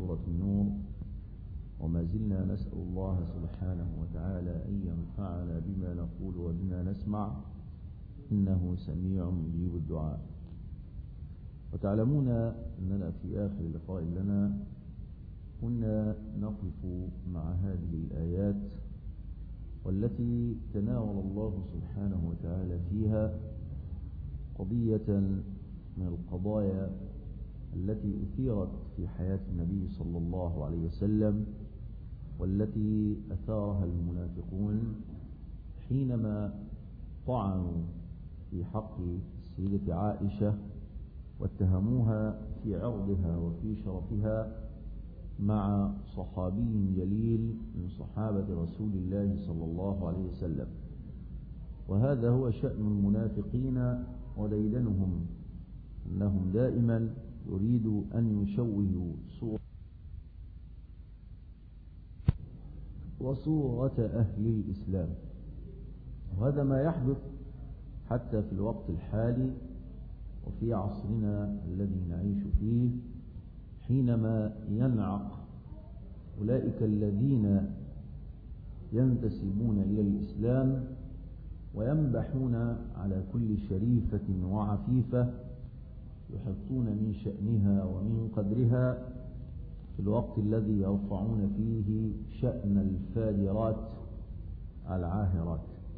سورة النور، وما زلنا نسأل الله سبحانه وتعالى أن ينفعنا بما نقول وبما نسمع، إنه سميع مجيب الدعاء. وتعلمون أننا في آخر لقاء لنا كنا نقف مع هذه الآيات، والتي تناول الله سبحانه وتعالى فيها قضية من القضايا التي أثيرت في حياة النبي صلى الله عليه وسلم، والتي أثارها المنافقون حينما طعنوا في حق السيدة عائشة واتهموها في عرضها وفي شرفها مع صحابي جليل من صحابة رسول الله صلى الله عليه وسلم. وهذا هو شأن المنافقين وديدنهم، أنهم دائما يريدوا أن يشوهوا وصورة أهل الإسلام. وهذا ما يحدث حتى في الوقت الحالي وفي عصرنا الذي نعيش فيه، حينما ينعق أولئك الذين ينتسبون إلى الإسلام وينبحون على كل شريفة وعفيفة، يحطون من شأنها ومن قدرها في الوقت الذي يرفعون فيه شأن الفاجرات العاهرات.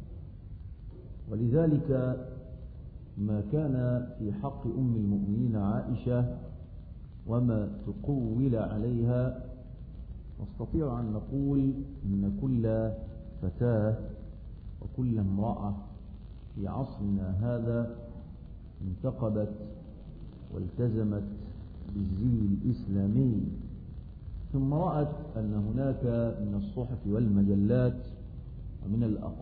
ولذلك ما كان في حق أم المؤمنين عائشة وما تقول عليها، نستطيع أن نقول إن كل فتاة وكل امرأة في عصرنا هذا انتقبت والتزمت بالزي الإسلامي، ثم رأت أن هناك من الصحف والمجلات ومن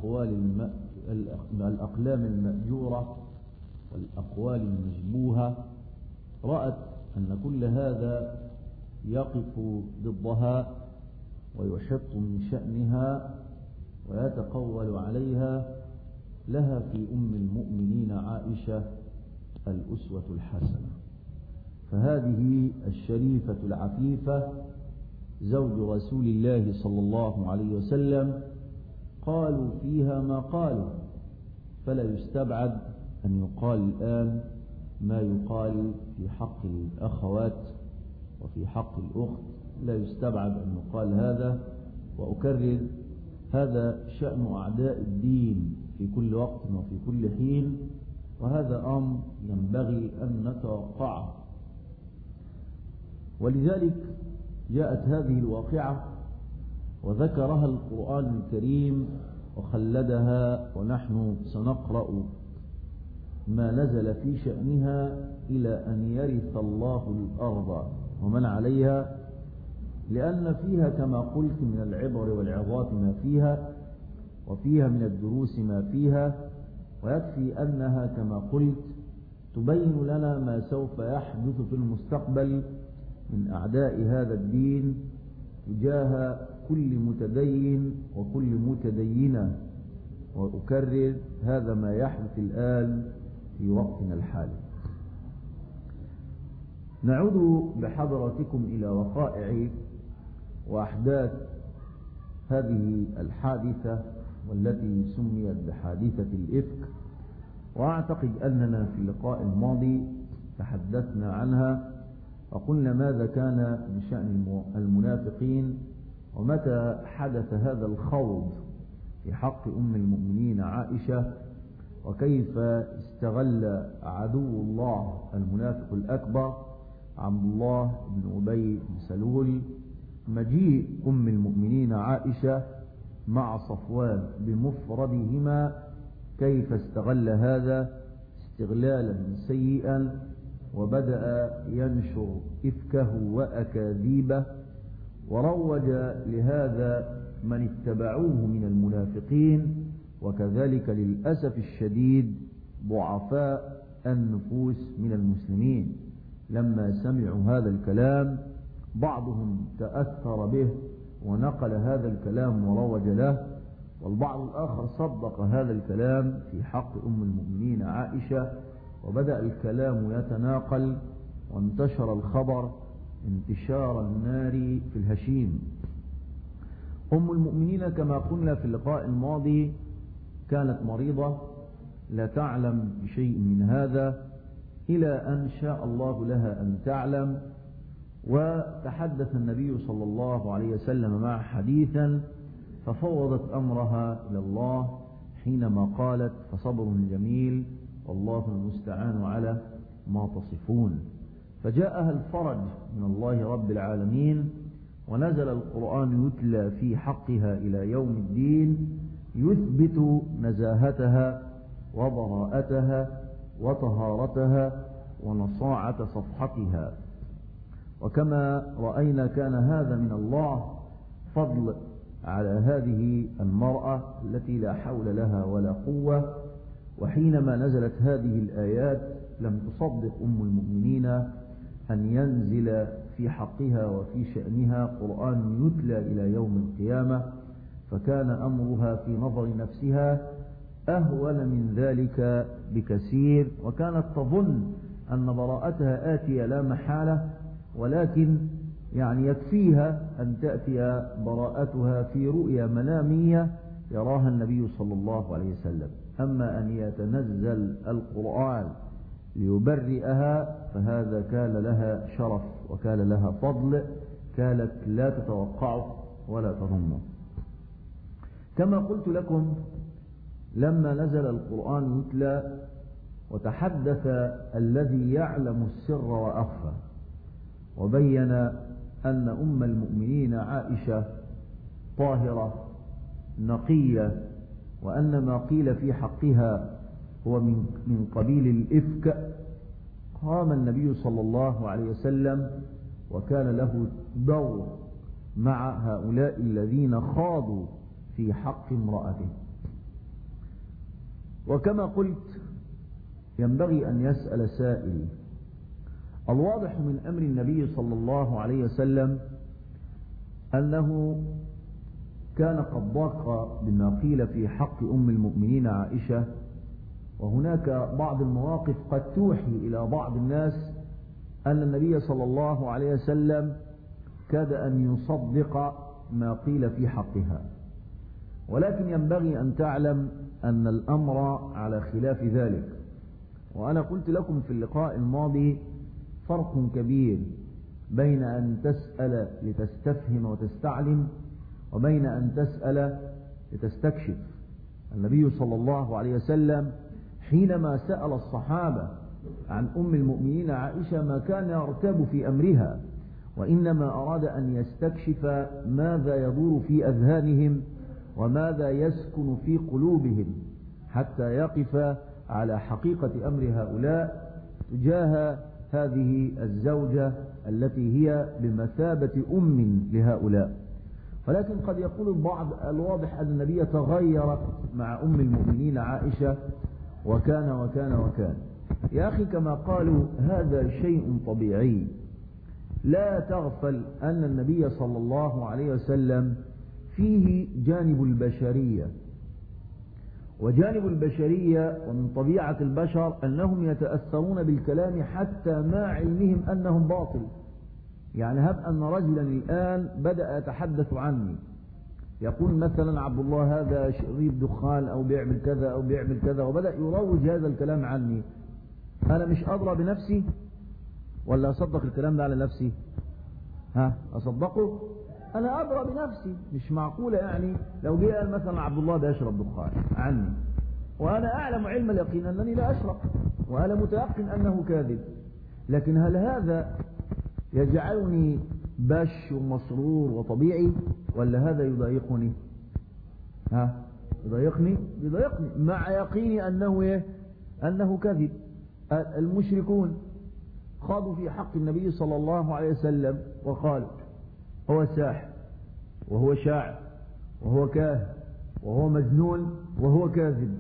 الأقلام المأجورة والأقوال المشبوهة، رأت أن كل هذا يقف ضدها ويحط من شأنها ويتقول عليها. لها في أم المؤمنين عائشة الأسوة الحسنة، فهذه الشريفة العفيفة زوج رسول الله صلى الله عليه وسلم قالوا فيها ما قالوا، فلا يستبعد أن يقال الآن ما يقال في حق الأخوات وفي حق الأخت، لا يستبعد أن يقال هذا. وأكرر، هذا شأن أعداء الدين في كل وقت وفي كل حين، وهذا أمر ينبغي أن نتوقعه. ولذلك جاءت هذه الواقعة وذكرها القرآن الكريم وخلدها، ونحن سنقرأ ما نزل في شأنها إلى أن يرث الله الأرض ومن عليها، لأن فيها كما قلت من العبر والعظات ما فيها، وفيها من الدروس ما فيها، ويكفي أنها كما قلت تبين لنا ما سوف يحدث في المستقبل من أعداء هذا الدين تجاه كل متدين وكل متدينة. وأكرر، هذا ما يحدث الآن في وقتنا الحالي. نعود بحضراتكم إلى وقائع وأحداث هذه الحادثة والتي سميت بحادثة الإفك. وأعتقد أننا في اللقاء الماضي تحدثنا عنها وقلنا ماذا كان من شأن المنافقين، ومتى حدث هذا الخوض في حق أم المؤمنين عائشة، وكيف استغل عدو الله المنافق الأكبر عبد الله بن أبي بن سلول مجيء أم المؤمنين عائشة مع صفوان بمفردهما، كيف استغل هذا استغلالا سيئا، وبدأ ينشر إفكه وأكاذيبه، وروج لهذا من اتبعوه من المنافقين، وكذلك للأسف الشديد ضعفاء النفوس من المسلمين. لما سمعوا هذا الكلام بعضهم تأثر به ونقل هذا الكلام وروج له، والبعض الآخر صدق هذا الكلام في حق أم المؤمنين عائشة، وبدأ الكلام يتناقل وانتشر الخبر انتشار النار في الهشيم. أم المؤمنين كما قلنا في اللقاء الماضي كانت مريضة لا تعلم بشيء من هذا إلى أن شاء الله لها أن تعلم، وتحدث النبي صلى الله عليه وسلم معها حديثا ففوضت أمرها إلى الله حينما قالت: فصبر جميل والله المستعان على ما تصفون. فجاءها الفرج من الله رب العالمين، ونزل القرآن يتلى في حقها إلى يوم الدين يثبت نزاهتها وبراءتها وطهارتها ونصاعة صفحتها. وكما رأينا كان هذا من الله فضل على هذه المرأة التي لا حول لها ولا قوة. وحينما نزلت هذه الآيات لم تصدق أم المؤمنين أن ينزل في حقها وفي شأنها قرآن يتلى إلى يوم القيامة، فكان أمرها في نظر نفسها أهون من ذلك بكثير، وكانت تظن أن براءتها آتية لا محالة، ولكن يكفيها أن تأتي براءتها في رؤيا منامية يراها النبي صلى الله عليه وسلم. أما أن يتنزل القرآن ليبرئها فهذا كان لها شرف وكان لها فضل كانت لا تتوقعه ولا تظنه. كما قلت لكم لما نزل القرآن يتلى وتحدث الذي يعلم السر وأخفى، وبين أن أم المؤمنين عائشة طاهرة نقية، وأن ما قيل في حقها هو من قبيل الإفك، قام النبي صلى الله عليه وسلم وكان له دور مع هؤلاء الذين خاضوا في حق امرأته. وكما قلت ينبغي أن يسأل سائل: الواضح من أمر النبي صلى الله عليه وسلم أنه كان قد ضاق بما قيل في حق أم المؤمنين عائشة، وهناك بعض المواقف قد توحي إلى بعض الناس أن النبي صلى الله عليه وسلم كاد أن يصدق ما قيل في حقها، ولكن ينبغي أن تعلم أن الأمر على خلاف ذلك. وأنا قلت لكم في اللقاء الماضي فرق كبير بين أن تسأل لتستفهم وتستعلم وبين أن تسأل لتستكشف. النبي صلى الله عليه وسلم حينما سأل الصحابة عن أم المؤمنين عائشة ما كان يرتاب في أمرها، وإنما أراد أن يستكشف ماذا يدور في أذهانهم وماذا يسكن في قلوبهم حتى يقف على حقيقة أمر هؤلاء تجاه هذه الزوجة التي هي بمثابة أم لهؤلاء. ولكن قد يقول البعض: الواضح أن النبي تغير مع أم المؤمنين عائشة وكان وكان وكان. يا أخي كما قالوا هذا شيء طبيعي. لا تغفل أن النبي صلى الله عليه وسلم فيه جانب البشرية، وجانب البشرية ومن طبيعة البشر أنهم يتأثرون بالكلام حتى مع علمهم أنهم باطل. هب أن رجلا الآن بدأ يتحدث عني يقول مثلا عبد الله هذا شريب دخان أو بيعمل كذا أو بيعمل كذا، وبدأ يروج هذا الكلام عني، أنا مش أدرى بنفسي ولا أصدق الكلام ده على نفسي؟ أصدقه؟ أنا أدرى بنفسي. مش معقولة لو جاء قال مثلا عبد الله ده يشرب دخان عني وأنا أعلم علم اليقين أنني لا أشرب وأنا متيقن أنه كاذب، لكن هل هذا يجعلني باش ومسرور وطبيعي ولا هذا يضايقني؟ يضايقني مع يقيني أنه كذب. المشركون خاضوا في حق النبي صلى الله عليه وسلم وقالوا هو ساحر وهو شاعر وهو كاهن وهو مجنون وهو كاذب.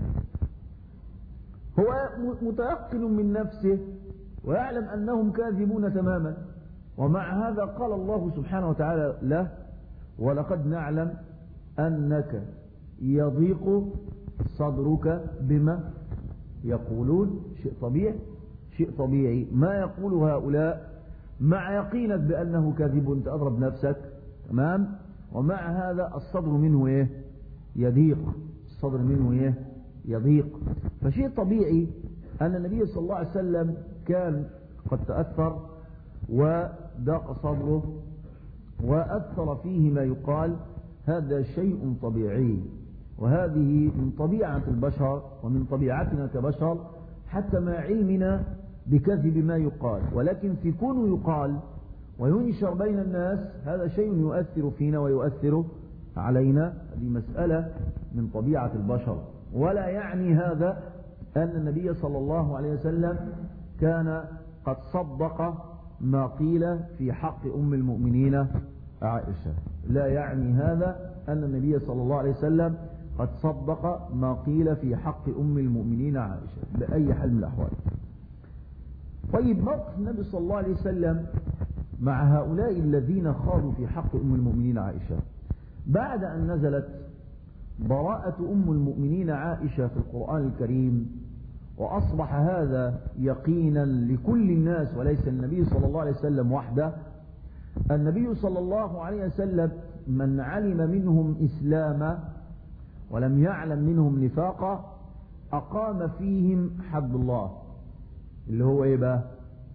هو متيقن من نفسه ويعلم أنهم كاذبون تماما، ومع هذا قال الله سبحانه وتعالى له: ولقد نعلم أنك يضيق صدرك بما يقولون. شيء طبيعي ما يقول هؤلاء مع يقينك بأنه كاذب أنت أضرب نفسك، تمام. ومع هذا الصدر منه إيه؟ يضيق، الصدر منه إيه؟ يضيق. فشيء طبيعي أن النبي صلى الله عليه وسلم كان قد تأثر وضاق صدره وأثر فيه ما يقال، هذا شيء طبيعي، وهذه من طبيعة البشر ومن طبيعتنا كبشر حتى مع علمنا بكذب ما يقال، ولكن في كونه يقال وينشر بين الناس هذا شيء يؤثر فينا ويؤثر علينا. هذه مسألة من طبيعة البشر، ولا يعني هذا أن النبي صلى الله عليه وسلم كان قد صدق ما قيل في حق أم المؤمنين عائشة. لا يعني هذا أن النبي صلى الله عليه وسلم قد صدق ما قيل في حق أم المؤمنين عائشة بأي حال من الأحوال. طيب، موقف النبي صلى الله عليه وسلم مع هؤلاء الذين خاضوا في حق أم المؤمنين عائشة بعد أن نزلت براءة أم المؤمنين عائشة في القرآن الكريم، وأصبح هذا يقينا لكل الناس وليس النبي صلى الله عليه وسلم وحده. النبي صلى الله عليه وسلم من علم منهم إسلاما ولم يعلم منهم نفاقا أقام فيهم حد الله، اللي هو إيه بقى؟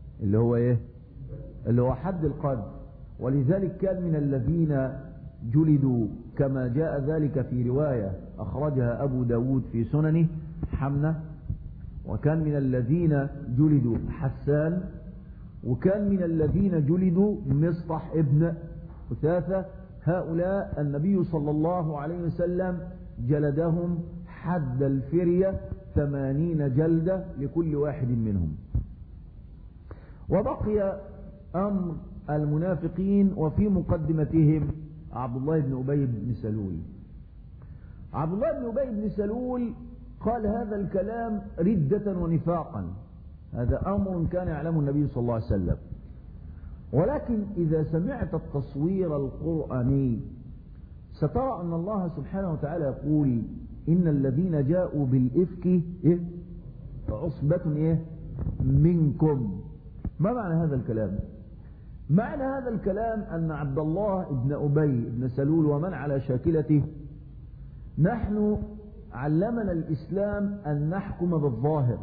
اللي هو حد القذف. ولذلك كان من الذين جلدوا كما جاء ذلك في رواية أخرجها أبو داود في سننه حمنة، وكان من الذين جلدوا حسان، وكان من الذين جلدوا مصطح ابن أثاثة. هؤلاء النبي صلى الله عليه وسلم جلدهم حد الفرية 80 جلدة لكل واحد منهم. وبقي أمر المنافقين وفي مقدمتهم عبد الله بن أبي بن سلول. عبد الله بن أبي بن سلول قال هذا الكلام ردة ونفاقا، هذا أمر كان يعلمه النبي صلى الله عليه وسلم. ولكن إذا سمعت التصوير القرآني سترى أن الله سبحانه وتعالى يقول إن الذين جاءوا بالإفك عصبة منكم. ما معنى هذا الكلام؟ معنى هذا الكلام أن عبد الله بن أبي بن سلول ومن على شاكلته، نحن علمنا الإسلام أن نحكم بالظاهر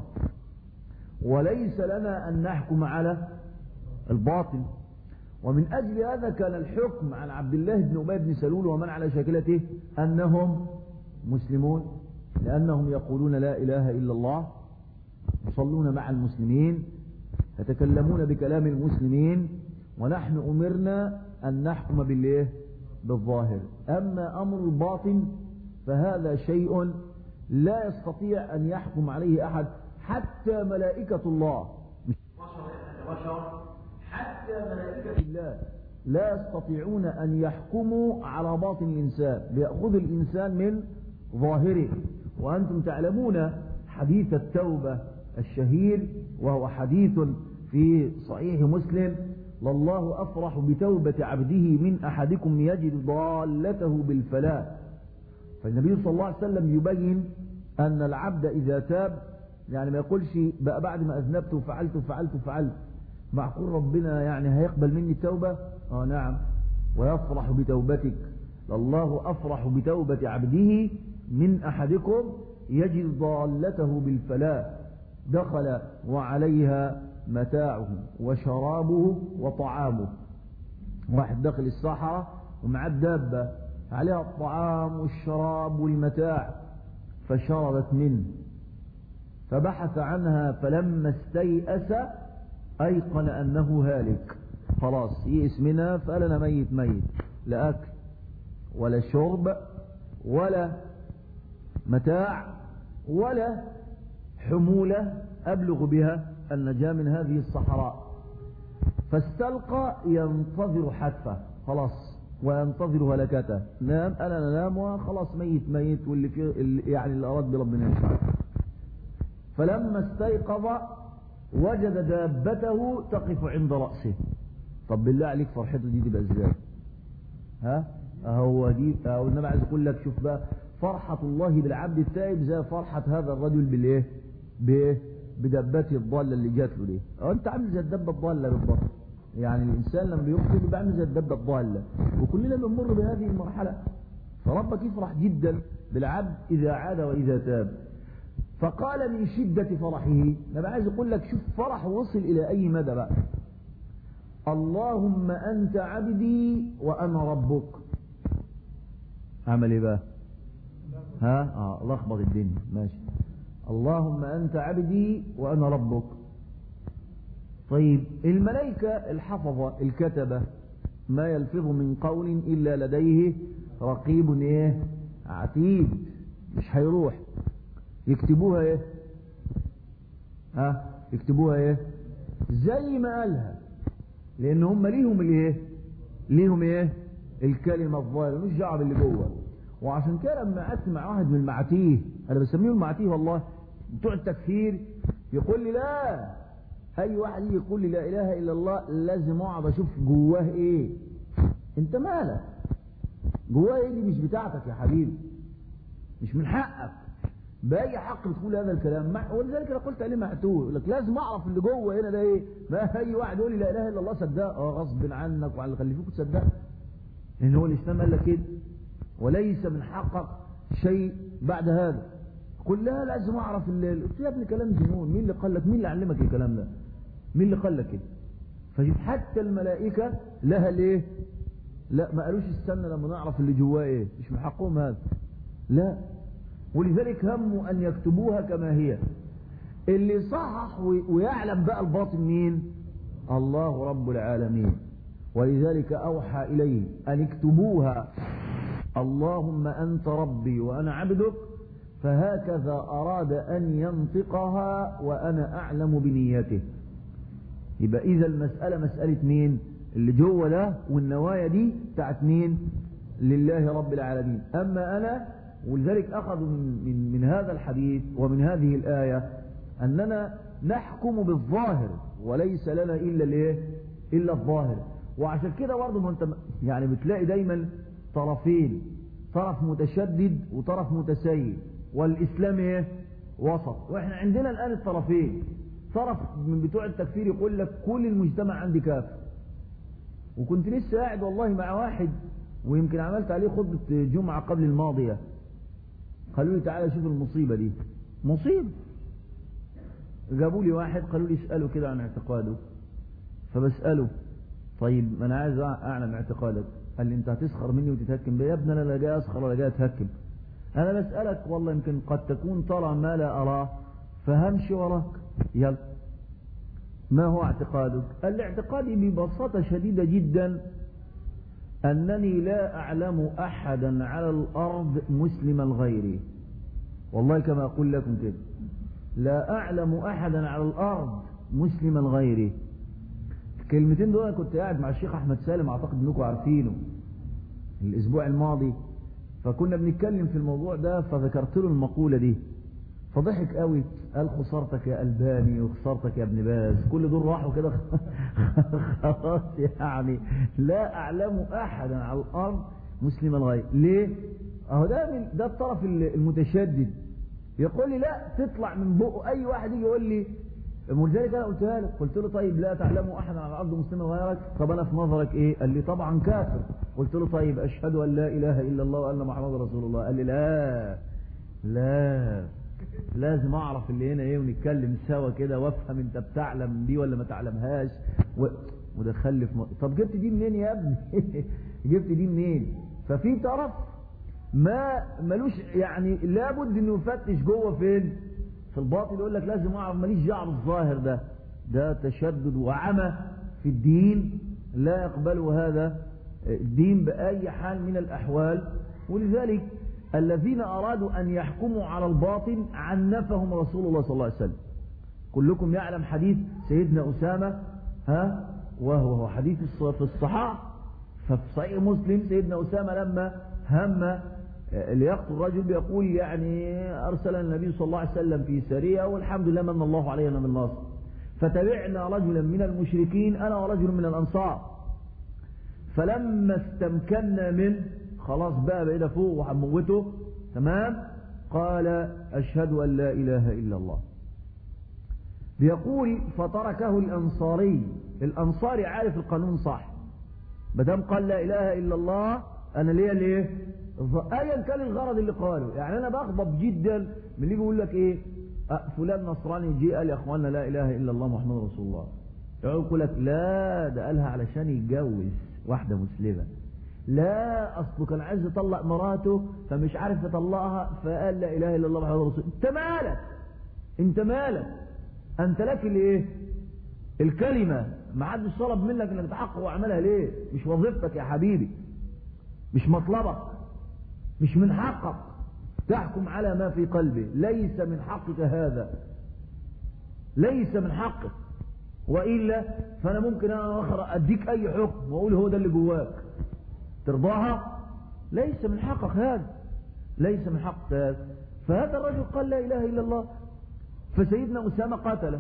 وليس لنا أن نحكم على الباطل. ومن أجل هذا كان الحكم عن عبد الله بن أبي بن سلول ومن على شاكلته أنهم مسلمون، لأنهم يقولون لا إله إلا الله، يصلون مع المسلمين، يتكلمون بكلام المسلمين، ونحن أمرنا أن نحكم بالظاهر. أما أمر الباطن فهذا شيء لا يستطيع أن يحكم عليه أحد، حتى ملائكة الله، مش بشر، حتى ملائكة الله لا يستطيعون أن يحكموا على باطن الإنسان، ليأخذ الإنسان من ظاهره. وأنتم تعلمون حديث التوبة الشهير، وهو حديث في صحيح مسلم: لله أفرح بتوبة عبده من أحدكم يجد ضالته بالفلاة. فالنبي صلى الله عليه وسلم يبين أن العبد إذا تاب، يعني ما يقولش بقى بعد ما أذنبت وفعلت معقول ربنا يعني هيقبل مني التوبة؟ نعم، ويفرح بتوبتك. لله أفرح بتوبة عبده من أحدكم يجد ضالته بالفلاة، دخل وعليها متاعه وشرابه وطعامه. واحد داخل الصحراء ومع الدابة عليها الطعام والشراب والمتاع، فشربت منه، فبحث عنها، فلما استيأس أيقن أنه هالك، خلاص يئس منها، فقال أنا ميت، لا أكل ولا شرب ولا متاع ولا حمولة أبلغ بها النجاة من هذه الصحراء. فاستلقى ينتظر حتفه، خلاص، وينتظر هلكته. نام، أنا ننام وخلاص ميت واللي فيه يعني اللي أراد بربنا ينفعه. فلما استيقظ وجد دابته تقف عند رأسه. طب بالله عليك فرحته دي تبقى ازاي؟ هو النبي عايز يقول لك شوف بقى فرحة الله بالعبد التائب زي فرحة هذا الرجل بدابته الضالة اللي جات له دي. انت عامل زي الدابة الضالة بالضبط، يعني الإنسان لما بيخطئ بيبقى عامل زي الدبة الضالة، وكلنا بنمر بهذه المرحلة. فربك يفرح جدا بالعبد إذا عاد وإذا تاب. فقال من شدة فرحه، أنا عايز أقول لك شوف فرح وصل إلى أي مدى بقى. اللهم أنت عبدي وأنا ربك. عمل إيه بقى؟ لخبط الدنيا. ماشي. اللهم أنت عبدي وأنا ربك. طيب الملائكة الحفظة الكتبة ما يلفظ من قول إلا لديه رقيب إيه؟ عتيد. مش هيروح. يكتبوها إيه؟ يكتبوها إيه؟ زي ما قالها، لأن هم ليهم الإيه؟ ليهم إيه؟ الكلمة الظاهرة، مش دعوة باللي جوه. وعشان كده لما أسمع واحد من المعاتيه، أنا بسميه المعاتيه والله، بتوع التكفير، يقول لي لا، أي واحد يجي يقول لي لا إله إلا الله لازم أقعد أشوف جواه إيه. أنت مالك؟ جواه إيه؟ دي مش بتاعتك يا حبيبي، مش من حقك بأي حق تقول هذا الكلام. ولذلك أنا قلت عليه معتوه، يقول لك لازم أعرف اللي جوه هنا ده إيه. ما أي واحد يقول لي لا إله إلا الله صدق، غصب عنك وعلى اللي خليفوك تصدق، لأن هو الإسلام قال لك كده، وليس من حقك شيء بعد هذا. قل لا لازم أعرف قلت يا ابني كلام جنون. مين اللي قال لك؟ مين اللي علمك الكلام ده؟ مين اللي قال لك كده؟ فشوف حتى الملائكة لها ليه؟ لا ما قالوش استنى لما نعرف اللي جواه ايه، مش من حقهم هذا. لا، ولذلك هموا أن يكتبوها كما هي. اللي صحح ويعلم بقى الباطن مين؟ الله رب العالمين. ولذلك أوحى إليه أن اكتبوها اللهم أنت ربي وأنا عبدك، فهكذا أراد أن ينطقها وأنا أعلم بنيته. يبقى إذا المسألة مسألة مين؟ اللي جوه ده والنوايا دي بتاعت مين؟ لله رب العالمين. أما أنا، ولذلك أخذوا من هذا الحديث ومن هذه الآية أننا نحكم بالظاهر وليس لنا إلا الظاهر. وعشان كده برضه ما انت يعني بتلاقي دايما طرفين، طرف متشدد وطرف متسيب، والإسلام ايه؟ وسط. واحنا عندنا الآن الطرفين. طرف من بتوع التكفير يقول لك كل المجتمع عندي كافر. وكنت لسه قاعد والله مع واحد، ويمكن عملت عليه خطبة جمعة قبل الماضية، قالوا لي تعالى شوف المصيبة دي، مصيبة. جابوا لي واحد قالوا لي اسأله كده عن اعتقاده، فبسأله طيب ما انا عايز اعلم اعتقادك. قال لي انت هتسخر مني وتتهكم بي؟ يا ابني انا لا جاي اسخر ولا جاي اتهكم، انا بسألك والله يمكن قد تكون ترى ما لا اراه فهمشي وراك. يلا ما هو اعتقادك؟ قال لي اعتقادي ببساطة شديدة جدا انني لا اعلم احدا على الارض مسلما غيري. والله كما اقول لكم كده، لا اعلم احدا على الارض مسلما غيري. الكلمتين دول كنت قاعد مع الشيخ احمد سالم، اعتقد انكم عارفينه، الاسبوع الماضي، فكنا بنتكلم في الموضوع ده، فذكرت له المقولة دي فضحك قوي، قال خسارتك يا ألباني وخسارتك يا ابن باز، كل دول راحوا كده خلاص. يعني لا اعلم احدا على الارض مسلما غيري. ليه؟ اهو ده الطرف المتشدد يقول لي لا، تطلع من بقه اي واحد يجي يقول لي، ولذلك انا قلتها له، قلت له طيب لا تعلم احدا على الارض مسلما غيرك، طب انا في نظرك ايه؟ قال لي طبعا كافر. قلت له طيب اشهد ان لا اله الا الله وان محمد رسول الله. قال لي لا لازم اعرف اللي هنا ايه، ونتكلم سوا كده وافهم انت بتعلم دي ولا ما تعلمهاش، ودخل في طب جبت دي منين يا ابني؟ جبت دي منين؟ ففي طرف ما ملوش يعني لابد انه يفتش جوه فين؟ في الباطل، يقول لك لازم اعرف، ماليش دعوه بالظاهر. ده تشدد وعمى في الدين، لا يقبله هذا الدين باي حال من الاحوال. ولذلك الذين ارادوا ان يحكموا على الباطن عنفهم رسول الله صلى الله عليه وسلم. كلكم يعلم حديث سيدنا اسامه، وهو حديث في الصحاح، ففي صحيح مسلم سيدنا اسامه لما هم ليقتل الرجل بيقول يعني أرسل النبي صلى الله عليه وسلم في سرية والحمد لله من الله علينا بالنصر، فتبعنا رجلا من المشركين أنا ورجل من الأنصار، فلما استمكنا منه خلاص بقى بقينا فوق وهنموته تمام، قال أشهد أن لا إله إلا الله. بيقول فتركه الأنصاري الأنصاري عارف القانون صح، مادام قال لا إله إلا الله أنا ليا ليه أيا كان الغرض اللي قاله. يعني أنا بغضب جدا من اللي بيقول لك إيه فلان نصراني جه قال يا أخوانا لا إله إلا الله محمد رسول الله، يقول لك لا ده قالها علشان يتجوز واحدة مسلمة، لا أصله كان عايز يطلق مراته فمش عارف يطلقها فقال لا إله إلا الله محمد رسول الله. أنت مالك؟ أنت مالك؟ أنت لك الإيه؟ الكلمة، ما حدش طلب منك انك تحقق وعملها ليه؟ مش وظيفتك يا حبيبي، مش مطلبك، مش من حقك تحكم على ما في قلبه، ليس من حقك هذا، ليس من حقك، وإلا فأنا ممكن أنا أديك أي حكم وأقول هو ده اللي جواك ترضاها؟ ليس من حقك هذا، ليس من حقك هذا. فهذا الرجل قال لا إله إلا الله، فسيدنا أسامة قاتله،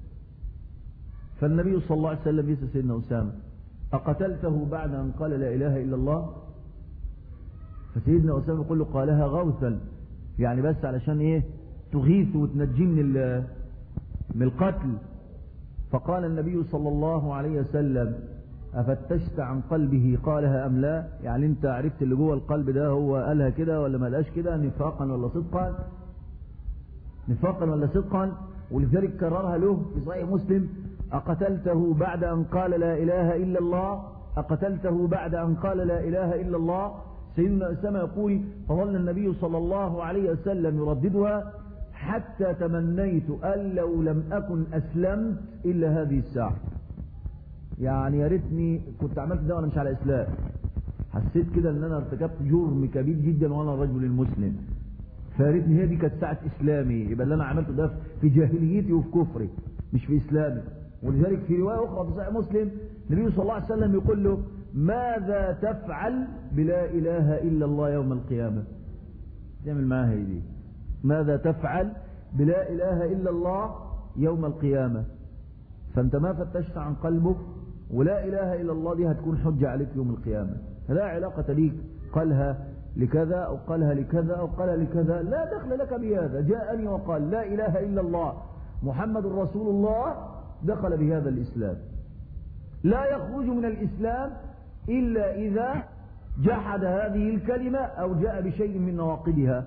فالنبي صلى الله عليه وسلم يسأل سيدنا أسامة أقتلته بعد أن قال لا إله إلا الله؟ فسيدنا أسامة يقول له قالها غوثا، يعني بس علشان إيه تغيث وتنجيه من القتل. فقال النبي صلى الله عليه وسلم أفتشت عن قلبه قالها أم لا؟ يعني أنت عرفت اللي جوه القلب ده هو قالها كده ولا ما قالهاش كده، نفاقا ولا صدقا؟ نفاقا ولا صدقا؟ ولذلك كررها له في صحيح مسلم أقتلته بعد أن قال لا إله إلا الله؟ أقتلته بعد أن قال لا إله إلا الله؟ سيدنا أسامة يقول فظل النبي صلى الله عليه وسلم يرددها حتى تمنيت أن لو لم أكن أسلمت إلا هذه الساعة. يعني يا ريتني كنت عملت ده وأنا مش على إسلام، حسيت كده أن أنا ارتكبت جرم كبير جدا وأنا الرجل المسلم، فياريتني هي دي كانت ساعة إسلامي، يبقى اللي أنا عملته ده في جاهليتي وفي كفري مش في إسلامي. ولذلك في رواية أخرى في صحيح مسلم النبي صلى الله عليه وسلم يقول له ماذا تفعل بلا إله إلا الله يوم القيامة؟ تعمل معاها دي، ماذا تفعل بلا إله إلا الله يوم القيامة؟ فأنت ما فتشت عن قلبك، ولا إله إلا الله دي هتكون حجة عليك يوم القيامة، لا علاقة ليك قالها لكذا أو قالها لكذا أو قالها لكذا، لا دخل لك بهذا. جاءني وقال لا إله إلا الله محمد رسول الله دخل بهذا الإسلام، لا يخرج من الإسلام إلا إذا جحد هذه الكلمة أو جاء بشيء من نواقضها،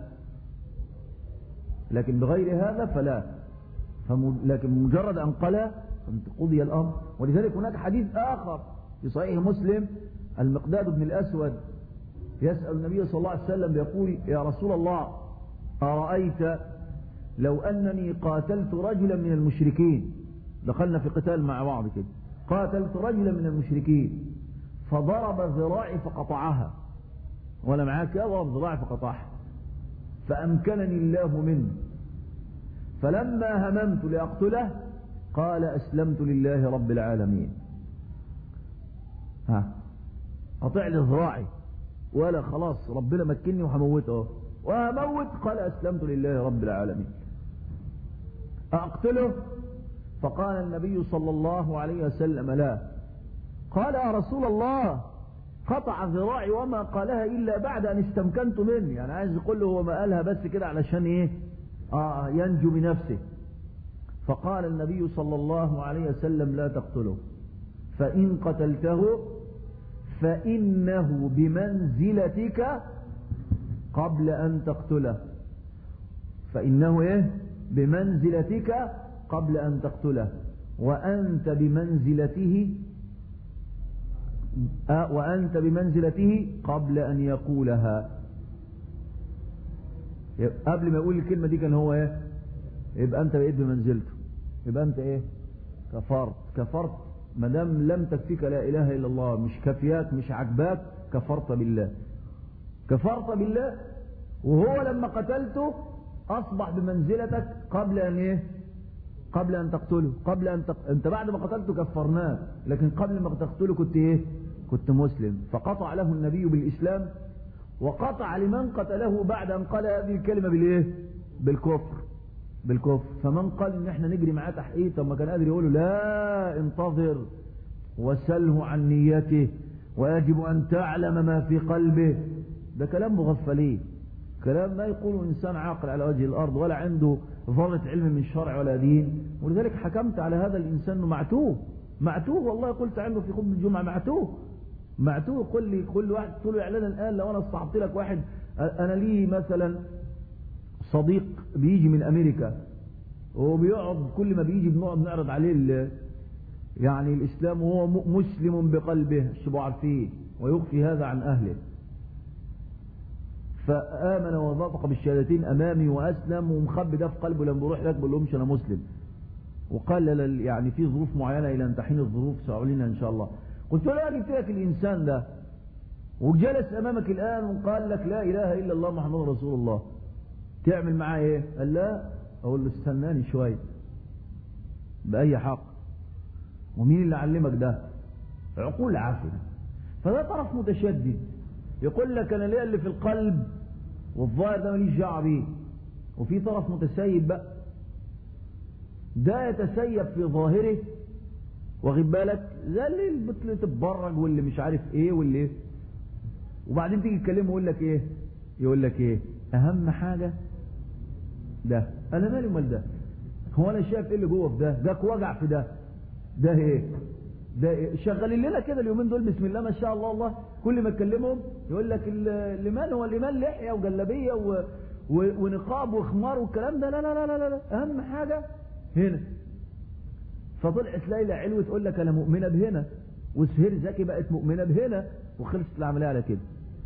لكن بغير هذا فلا. لكن مجرد أن قال قضي الأمر. ولذلك هناك حديث آخر في صحيح مسلم المقداد بن الأسود يسأل النبي صلى الله عليه وسلم يقول يا رسول الله أرأيت لو أنني قاتلت رجلا من المشركين، دخلنا في قتال مع بعض كده، قاتلت رجلا من المشركين فضرب ذراعي فقطعها، ولا معاك ضرب ذراعي فقطعها، فأمكنني الله منه، فلما هممت لأقتله قال أسلمت لله رب العالمين. قطع لي ذراعي ولا خلاص ربنا مكنني وهموته وهموت، قال أسلمت لله رب العالمين. أقتله؟ فقال النبي صلى الله عليه وسلم لا. قال يا رسول الله قطع ذراعي وما قالها إلا بعد أن استمكنت منه، يعني عايز يقول له هو ما قالها بس كده علشان إيه ينجو بنفسه. فقال النبي صلى الله عليه وسلم لا تقتله، فإن قتلته فإنه بمنزلتك قبل أن تقتله، فإنه إيه بمنزلتك قبل أن تقتله، وأنت بمنزلته قبل أن يقولها. قبل ما يقول الكلمة دي كان هو إيه؟ يبقى أنت بقيت بمنزلته، يبقى أنت إيه كفرت ما دام لم تكفيك لا إله إلا الله، مش كافياك مش عجباك، كفرت بالله. وهو لما قتلته أصبح بمنزلتك قبل أن إيه؟ قبل أن تقتله، أنت بعد ما قتلته كفرناه، لكن قبل ما تقتله كنت إيه؟ كنت مسلم. فقطع له النبي بالإسلام، وقطع لمن قتله بعد أن قال هذه الكلمة بالإيه؟ بالكفر. فمن قال إن إحنا نجري معاه تحقيق، طب ما كان قادر يقوله لا انتظر وسله عن نيته ويجب أن تعلم ما في قلبه. ده كلام مغفلين، كلام ما يقوله إنسان عاقل على وجه الأرض ولا عنده ذرة علم من شرع ولا دين. ولذلك حكمت على هذا الإنسان معتوه، معتوه والله، قلت عنه في خطبة الجمعة معتوه. كل واحد تقول له اعلان الان، لو انا استعطي لك واحد، انا لي مثلا صديق بيجي من امريكا وبيقعد كل ما بيجي بنقعد نعرض عليه يعني الاسلام، وهو مسلم بقلبه، الشباب عارفين، ويخفي هذا عن اهله. فآمن ونطق بالشهادتين امامي واسلم، ومخبي ده في قلبه، لما بروح لك بقول لهمش انا مسلم. وقال يعني في ظروف معينه الى ان تحين الظروف سأعلنها ان شاء الله. قلت له جبت لك الانسان ده وجلس امامك الان وقال لك لا اله الا الله محمد رسول الله، تعمل معاه ايه؟ قال لا. اقول له استناني شويه، باي حق؟ ومين اللي علمك ده؟ عقول عافيه. فده طرف متشدد يقول لك انا ليه اللي في القلب والظاهر ده ماليش دعوه بيه. وفي طرف متسيب بقى، ده يتسيب في ظاهره، واخد بالك، زي اللي تتبرج واللي مش عارف ايه واللي ايه، وبعدين تيجي تكلمه يقول لك ايه اهم حاجه ده. انا مالي ومال ده؟ هو انا شايف ايه اللي جوه في ده وجع في ده ايه؟ ده إيه؟ شغالين لنا كده اليومين دول بسم الله ما شاء الله. الله كل ما اتكلمهم يقول لك الايمان هو الايمان لحيه وجلابيه ونقاب وخمار والكلام ده. لا لا لا لا لا، اهم حاجه هنا. فطلعت ليلى علوي تقول لك انا مؤمنه بهنا، وسهير زكي بقت مؤمنه بهنا، وخلصت العمليه على كده.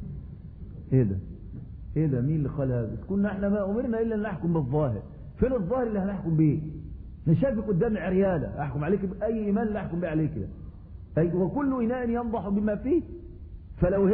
ايه ده؟ مين اللي قال هذا؟ كنا احنا ما امرنا الا ان نحكم بالظاهر. فين الظاهر اللي هنحكم بيه؟ انا شايفك قدامي عرياله، احكم عليك باي ايمان اللي احكم بيه عليك ده. اي وكل اناء ينضح بما فيه. فلو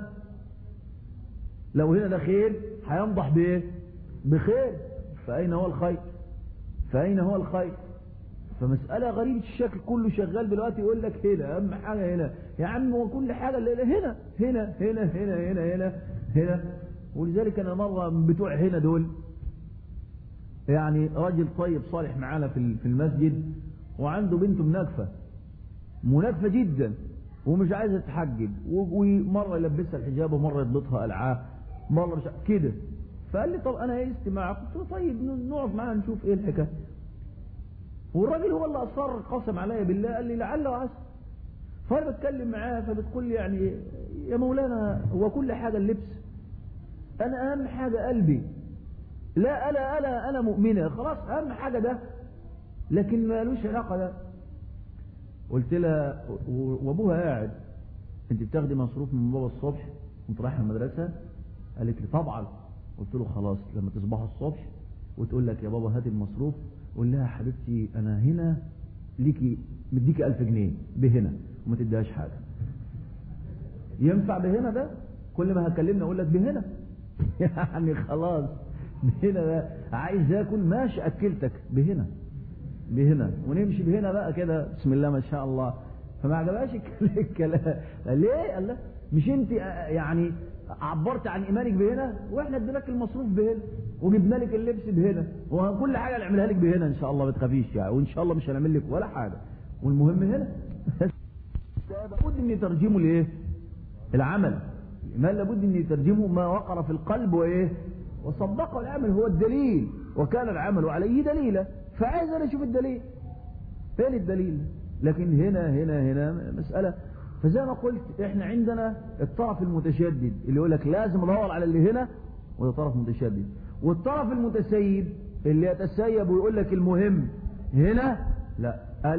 هنا ده خير هينضح بايه؟ بخير. فاين هو الخير؟ فمسألة غريبة الشكل، كله شغال دلوقتي يقول لك هنا اهم حاجة هنا. يا عم هو كل حاجة اللي هنا هنا هنا هنا هنا هنا هنا. ولذلك انا مرة من بتوع هنا دول، يعني راجل طيب صالح معانا في المسجد، وعنده بنته مناكفة جدا، ومش عايزة تحجب، ومرة يلبسها الحجاب ومرة يضبطها العاب، مرة مش كده. فقال لي طب انا يئست معك. قلت له طيب نقعد معانا نشوف ايه الحكايه. والراجل هو اللي اصر، قسم عليا بالله، قال لي لعل وعسى. فانا بتكلم معاه فبتقول لي يعني يا مولانا هو كل حاجه اللبس؟ انا اهم حاجه قلبي. لا انا مؤمنه خلاص، اهم حاجه ده، لكن ما لوش علاقه ده. قلت لها وابوها قاعد، انت بتاخدي مصروف من بابا الصبح وانت رايحه المدرسه؟ قالت لي طبعا. قلت له خلاص لما تصبحوا الصبح وتقول لك يا بابا هات المصروف، قول لها حبيبتي انا هنا ليكي مديكي 1000 جنيه بهنا وما تديهاش حاجه. ينفع بهنا ده؟ كل ما هكلمنا اقول لك بهنا يعني خلاص بهنا ده. عايز اكل ماشي اكلتك بهنا ونمشي بهنا بقى كده بسم الله ما شاء الله. فما عجبهاش الكلام. ليه؟ قال لا مش انت يعني عبرت عن ايمانك بهنا، واحنا ادينا لك المصروف بهنا وجبنا لك اللبس بهنا وكل حاجه نعملها لك بهنا ان شاء الله، ما تخافيش يعني، وان شاء الله مش هنعمل لك ولا حاجه، والمهم هنا. لابد ان يترجموا لايه؟ العمل. ما لابد ان يترجموا ما وقر في القلب وايه؟ وصدقه العمل هو الدليل، وكان العمل عليه دليلا. فعايز انا اشوف الدليل، فين الدليل؟ لكن هنا مساله. فزي ما قلت احنا عندنا الطرف المتشدد اللي يقول لك لازم ادور على اللي هنا، وده طرف متشدد. والطرف المتسيب اللي يتسيب ويقول لك المهم هنا لا،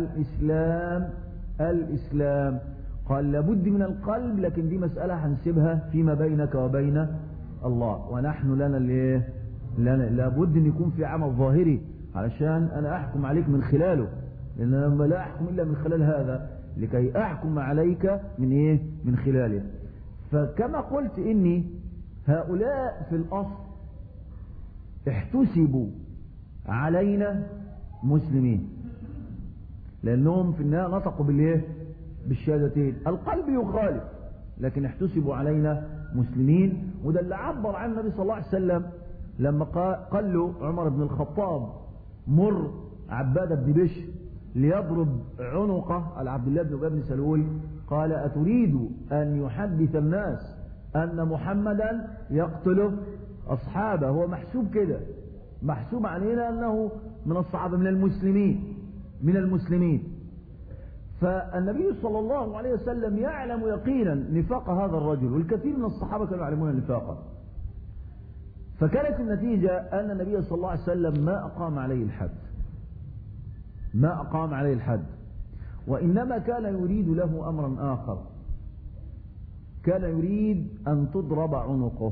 الاسلام قال لابد من القلب، لكن دي مسألة هنسيبها فيما بينك وبين الله، ونحن لنا الايه؟ لابد ان يكون في عمل ظاهري علشان انا احكم عليك من خلاله، لان انا لا احكم الا من خلال هذا، لكي احكم عليك من ايه؟ من خلاله. فكما قلت اني هؤلاء في الاصل احتسبوا علينا مسلمين، لانهم في النهايه نطقوا بالايه؟ بالشهادتين. القلب يخالف، لكن احتسبوا علينا مسلمين. وده اللي عبر عن النبي صلى الله عليه وسلم لما قال له عمر بن الخطاب مر عباد بن بشر ليضرب عنقه على عبد الله بن ابي بن سلول، قال أتريد أن يحدث الناس أن محمدا يقتل أصحابه؟ هو محسوب كده، محسوب علينا أنه من الصحابة من المسلمين. فالنبي صلى الله عليه وسلم يعلم يقينا نفاق هذا الرجل، والكثير من الصحابة كانوا يعلمون نفاقه. فكانت النتيجة أن النبي صلى الله عليه وسلم ما أقام عليه الحد، وإنما كان يريد له أمرا آخر، كان يريد أن تضرب عنقه.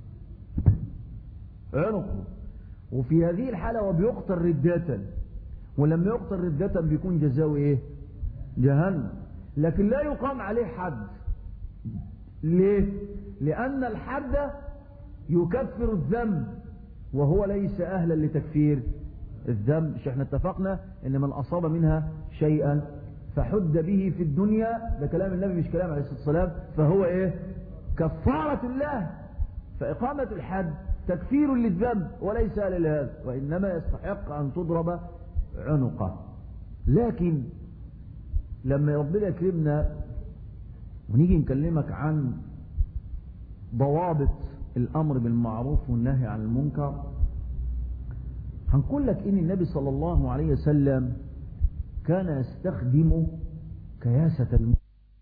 وفي هذه الحالة وبيقتل ردة، ولما يقتل ردة بيكون جزاؤه إيه؟ جهنم. لكن لا يقام عليه حد. ليه؟ لأن الحد يكفر الذنب، وهو ليس أهلا لتكفير الذنب. مش احنا اتفقنا ان من أصاب منها شيئا فحد به في الدنيا، ده كلام النبي مش كلام عليه الصلاة والسلام، فهو ايه؟ كفارة الله. فإقامة الحد تكفير للذنب وليس أهلا لهذا، وإنما يستحق أن تضرب عنقه. لكن لما ربنا يكرمنا ونيجي نكلمك عن ضوابط الأمر بالمعروف والنهي عن المنكر، هنقول لك إن النبي صلى الله عليه وسلم كان يستخدم كياسة المنكر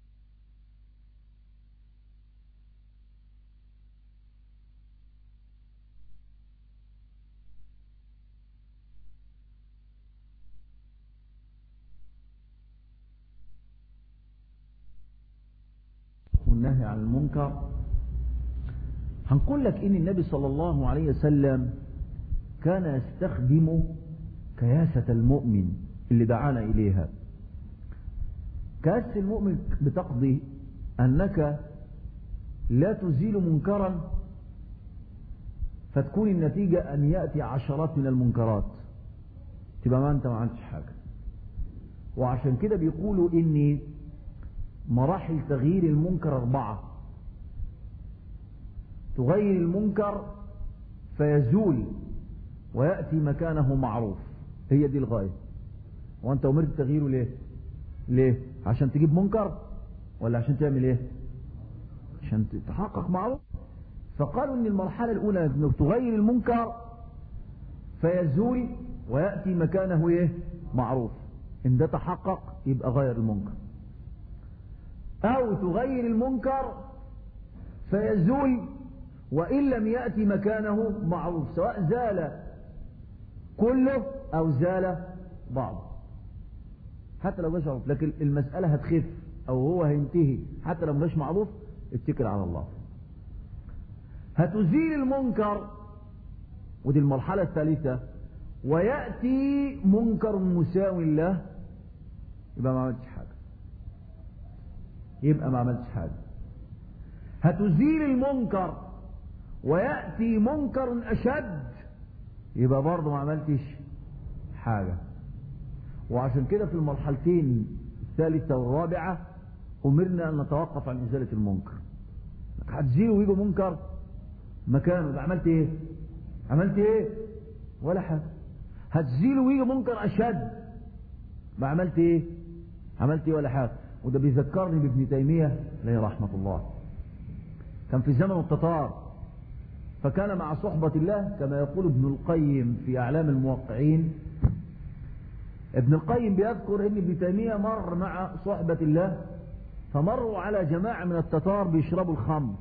والنهي عن المنكر. هنقول لك إن النبي صلى الله عليه وسلم كان يستخدم كياسة المؤمن اللي دعانا إليها. كياسة المؤمن بتقضي أنك لا تزيل منكرا فتكون النتيجة أن يأتي عشرات من المنكرات، تبقى ما أنت ما عملتش حاجة. وعشان كده بيقولوا إن مراحل تغيير المنكر 4. تغير المنكر فيزول ويأتي مكانه معروف، هي دي الغاية. وانت امرت تغييره ليه؟ عشان تجيب منكر ولا عشان تعمل ايه؟ عشان تحقق معروف. فقالوا ان المرحلة الاولى انك تغير المنكر فيزول ويأتي مكانه ايه؟ معروف. ان ده تحقق يبقى غير المنكر. او تغير المنكر فيزول وإن لم يأتي مكانه معروف، سواء زال كله أو زال بعض، حتى لو مش معروف، لكن المسألة هتخف أو هو هينتهي حتى لو مش معروف. اتكل على الله. هتزيل المنكر، ودي المرحلة الثالثة، ويأتي منكر مساو له، يبقى ما عملتش حاجة. هتزيل المنكر ويأتي منكر أشد، يبقى برضه ما عملتش حاجة. وعشان كده في المرحلتين الثالثة والرابعة أمرنا أن نتوقف عن إزالة المنكر. هتزيله ويجي منكر مكانه، ده عملت إيه؟ ولا حاجة. هتزيله ويجي منكر أشد، ما عملت إيه؟ ولا حاجة. وده بيذكرني بابن تيمية عليه رحمة الله. كان في زمن التتار، فكان مع صحبة الله كما يقول ابن القيم في أعلام الموقعين. ابن القيم بيذكر ان ابن تيمية مر مع صحبة الله، فمروا على جماعة من التتار بيشربوا الخمر،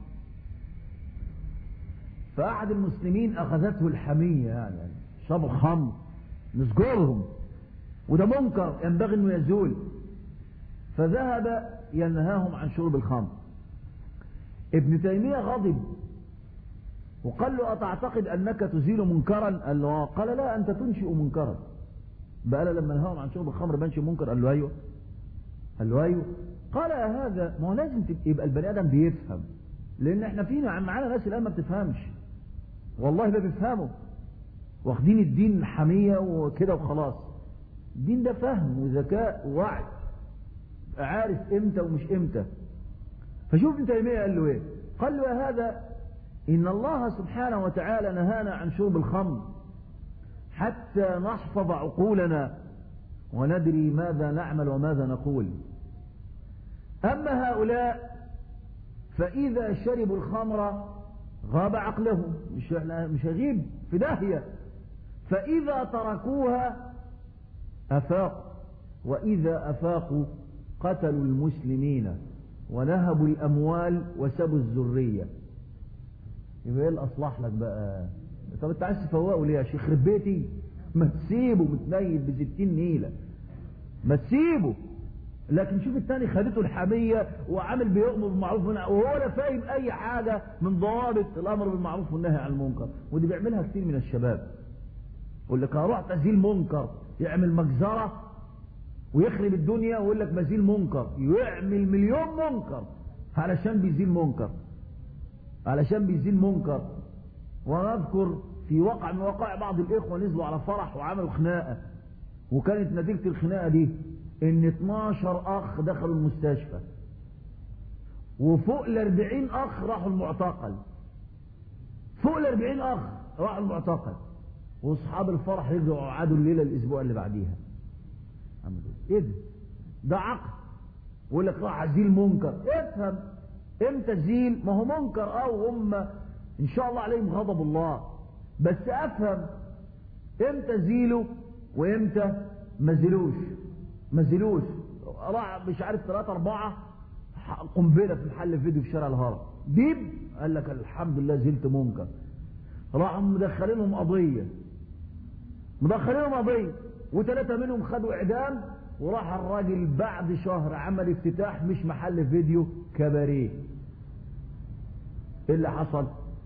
فأحد المسلمين أخذته الحمية، يعني شربوا الخمر نسجرهم، وده منكر ينبغي انه يزول. فذهب ينهاهم عن شرب الخمر. ابن تيمية غضب وقال له: أتعتقد أنك تزيل منكرا؟ قال لا، أنت تنشئ منكرا. بقى لما نهاهم عن شرب الخمر بنشئ منكر؟ قال له أيوه. قال: هذا ما هو لازم يبقى البني آدم بيفهم، لأن احنا فينا معانا ناس الآن ما بتفهمش، والله ما بيفهموا، واخدين الدين حمية وكده وخلاص. الدين ده فهم وذكاء ووعي، عارف امتى ومش امتى. فشوف ابن تيمية قال له ايه؟ قال له: يا هذا، إن الله سبحانه وتعالى نهانا عن شرب الخمر حتى نحفظ عقولنا وندري ماذا نعمل وماذا نقول. أما هؤلاء فإذا شربوا الخمر غاب عقله، مش هيغيب في داهية، فإذا تركوها أفاقوا، وإذا أفاقوا قتلوا المسلمين ونهبوا الأموال وسبوا الذرية، يبقى ايه اللي أصلح لك بقى؟ طب انت عايز تفوقه ليه يا شيخ؟ خرب بيتي، ما تسيبه متنيل ب60 نيلة، ما تسيبه. لكن شوف التاني خدته الحمية وعامل بيؤمر بالمعروف وهو لا فاهم اي حاجة من ضوابط الامر بالمعروف والنهي عن المنكر. ودي بيعملها كتير من الشباب، يقول لك هروح تزيل منكر، يعمل مجزرة ويخرب الدنيا ويقول لك بزيل منكر، يعمل مليون منكر علشان بيزيل منكر، علشان بيزيل منكر. وانا اذكر في وقع من وقائع بعض الاخوة نزلوا على فرح وعملوا خناقة، وكانت نتيجة الخناقة دي ان 12 اخ دخلوا المستشفى، وفوق ال40 اخ راحوا المعتقل، فوق ال40 اخ راحوا المعتقل، واصحاب الفرح رجعوا عادوا الليلة الاسبوع اللي بعديها. عملوا ايه ده عقل. ويقول لك راح ازيل منكر. افهم امتى تزيل، ما هو منكر وهم ان شاء الله عليهم غضب الله، بس افهم امتى زيله وامتى ما زيلوش. راح مش عارف 3 4 قنبله في محل فيديو في شارع الهرم، ديب قال لك الحمد لله زلت منكر. راحوا مدخلينهم قضيه، و3 منهم خدوا اعدام. وراح الراجل بعد شهر عمل افتتاح مش محل فيديو، كباريه. ايه اللي حصل؟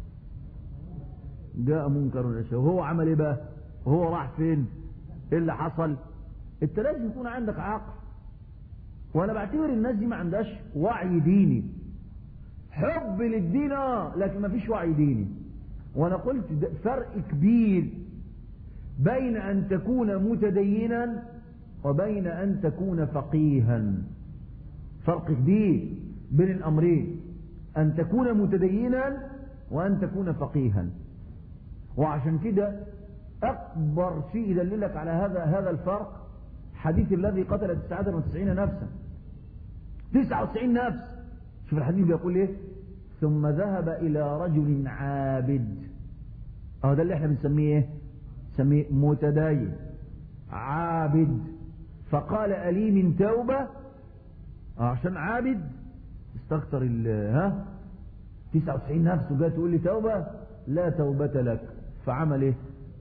جاء منكر ونشر. وهو عمل ايه بقى؟ وهو راح فين؟ ايه اللي حصل؟ انت لازم يكون عندك عقل. وانا بعتبر الناس دي ما عندهاش وعي ديني، حب للدين لكن ما فيش وعي ديني. وانا قلت فرق كبير بين ان تكون متدينا وبين ان تكون فقيها، فرق كبير بين الامرين، ان تكون متدينا وان تكون فقيها. وعشان كده اكبر شيء يدللك على هذا الفرق حديث الذي قتل 99 نفسا، 99 نفس. شوف الحديث بيقول ايه؟ ثم ذهب الى رجل عابد. ده اللي احنا بنسميه ايه؟ نسميه متدين عابد. فقال ألي من توبة؟ عشان عابد استكتر 99 نفس وجاء تقول لي توبة؟ لا توبة لك. فعمل ايه؟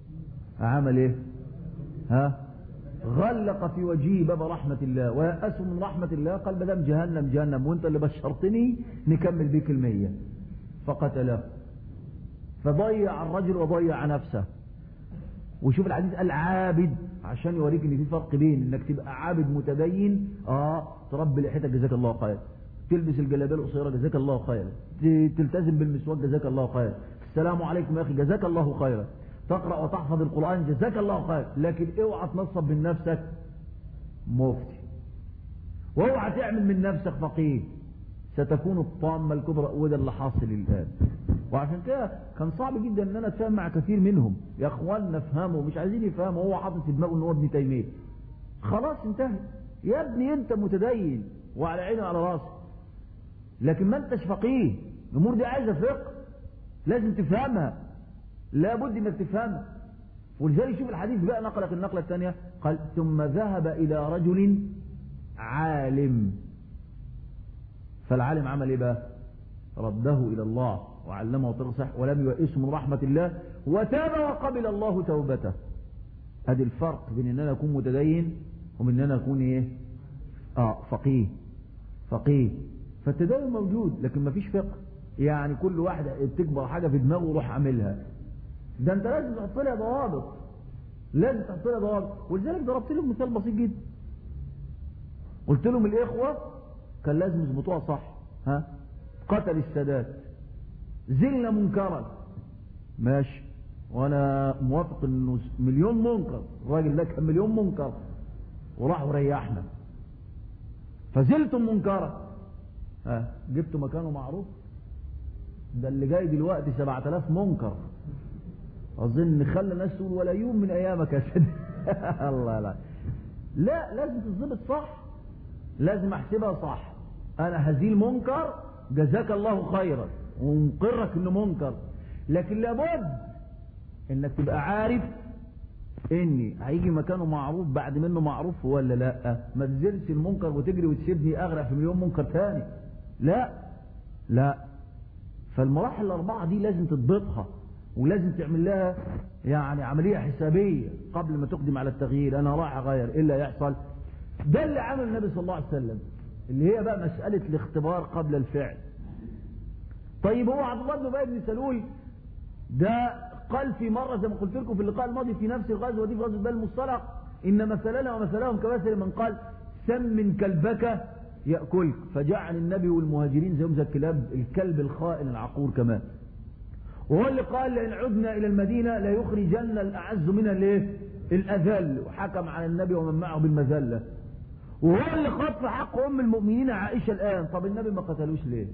غلق في وجهه باب رحمة الله ويأسوا من رحمة الله. قال بدم جهنم وانت اللي بشرتني نكمل بيك 100. فقتله، فضيع الرجل وضيع نفسه. وشوف الحديث قال عابد عشان يوريك ان في فرق بين انك تبقى عابد متدين، تربي لحيتك جزاك الله خير، تلبس الجلابيه القصيره جزاك الله خير، تلتزم بالمسواك جزاك الله خير، السلام عليكم يا اخي جزاك الله خيرا، تقرا وتحفظ القران جزاك الله خير. لكن اوعى تنصب من نفسك مفتي، واوعى تعمل من نفسك فقيه، ستكون الطامه الكبرى. وده اللي حاصل الان. وعشان كده كان صعب جدا ان انا اتفاهم مع كثير منهم. يا اخواننا افهموا، مش عايزين يفهموا. هو حاطط في دماغه ان هو ابن تيميه، خلاص انتهى. يا ابني انت متدين وعلى عيني وعلى راسي، لكن ما انتش فقيه. الامور دي عايزه فقه، لازم تفهمها، لابد انك تفهمها. ولذلك شوف الحديث بقى نقلك النقله الثانيه، قال ثم ذهب الى رجل عالم. فالعالم عمل ايه بقى؟ رده الى الله وعلمه طريق صح ولم ييأس من رحمة الله وتاب وقبل الله توبته. هذا الفرق بين ان انا اكون متدين وبين ان انا اكون ايه؟ فقيه. فالتدين موجود لكن ما فيش فقه. يعني كل واحد تكبر حاجة في دماغه وروح عاملها. ده انت لازم تحط لها ضوابط، ولذلك ضربت لهم مثال بسيط جدا. قلت لهم الاخوة كان لازم يظبطوها صح. قتل السادات، زلنا منكرا، ماشي، وانا موافق انه مليون منكر، الراجل ده كان مليون منكر وراح وريحنا. فزلتم منكرا، جبتوا مكانه معروف. ده اللي جاي دلوقتي 7000 منكر، اظن خلى الناس تقول ولا يوم من ايامك يا سيدي. الله لا لازم تظبط صح، لازم احسبها صح. انا هزيل منكر جزاك الله خيرا ومقرك انه منكر، لكن لابد انك تبقى عارف اني هيجي مكانه معروف بعد منه معروف ولا لا؟ ما تزلش المنكر وتجري وتسيبني اغرق في مليون منكر تاني. لا. فالمراحل الاربعه دي لازم تضبطها، ولازم تعمل لها يعني عمليه حسابيه قبل ما تقدم على التغيير. انا رايح اغير، ايه اللي هيحصل؟ ده اللي عمل النبي صلى الله عليه وسلم، اللي هي بقى مساله الاختبار قبل الفعل. طيب هو عبد الله بن ابي بن سلول ده قال في مرة زي ما قلت لكم في اللقاء الماضي في نفس الغزوة دي، في غزوة بني المصطلق، إن مثلنا ومثلهم كمثل من قال سمن كلبك يأكلك، فجعل النبي والمهاجرين زيهم زي الكلاب، الكلب الخائن العقور كمان. وهو اللي قال لئن عدنا إلى المدينة لا يخرجن الأعز منها الايه؟ الأذل، وحكم على النبي ومن معه بالمذلة. وهو اللي خاض في حق أم المؤمنين عائشة الآن. طب النبي ما قتلوش ليه؟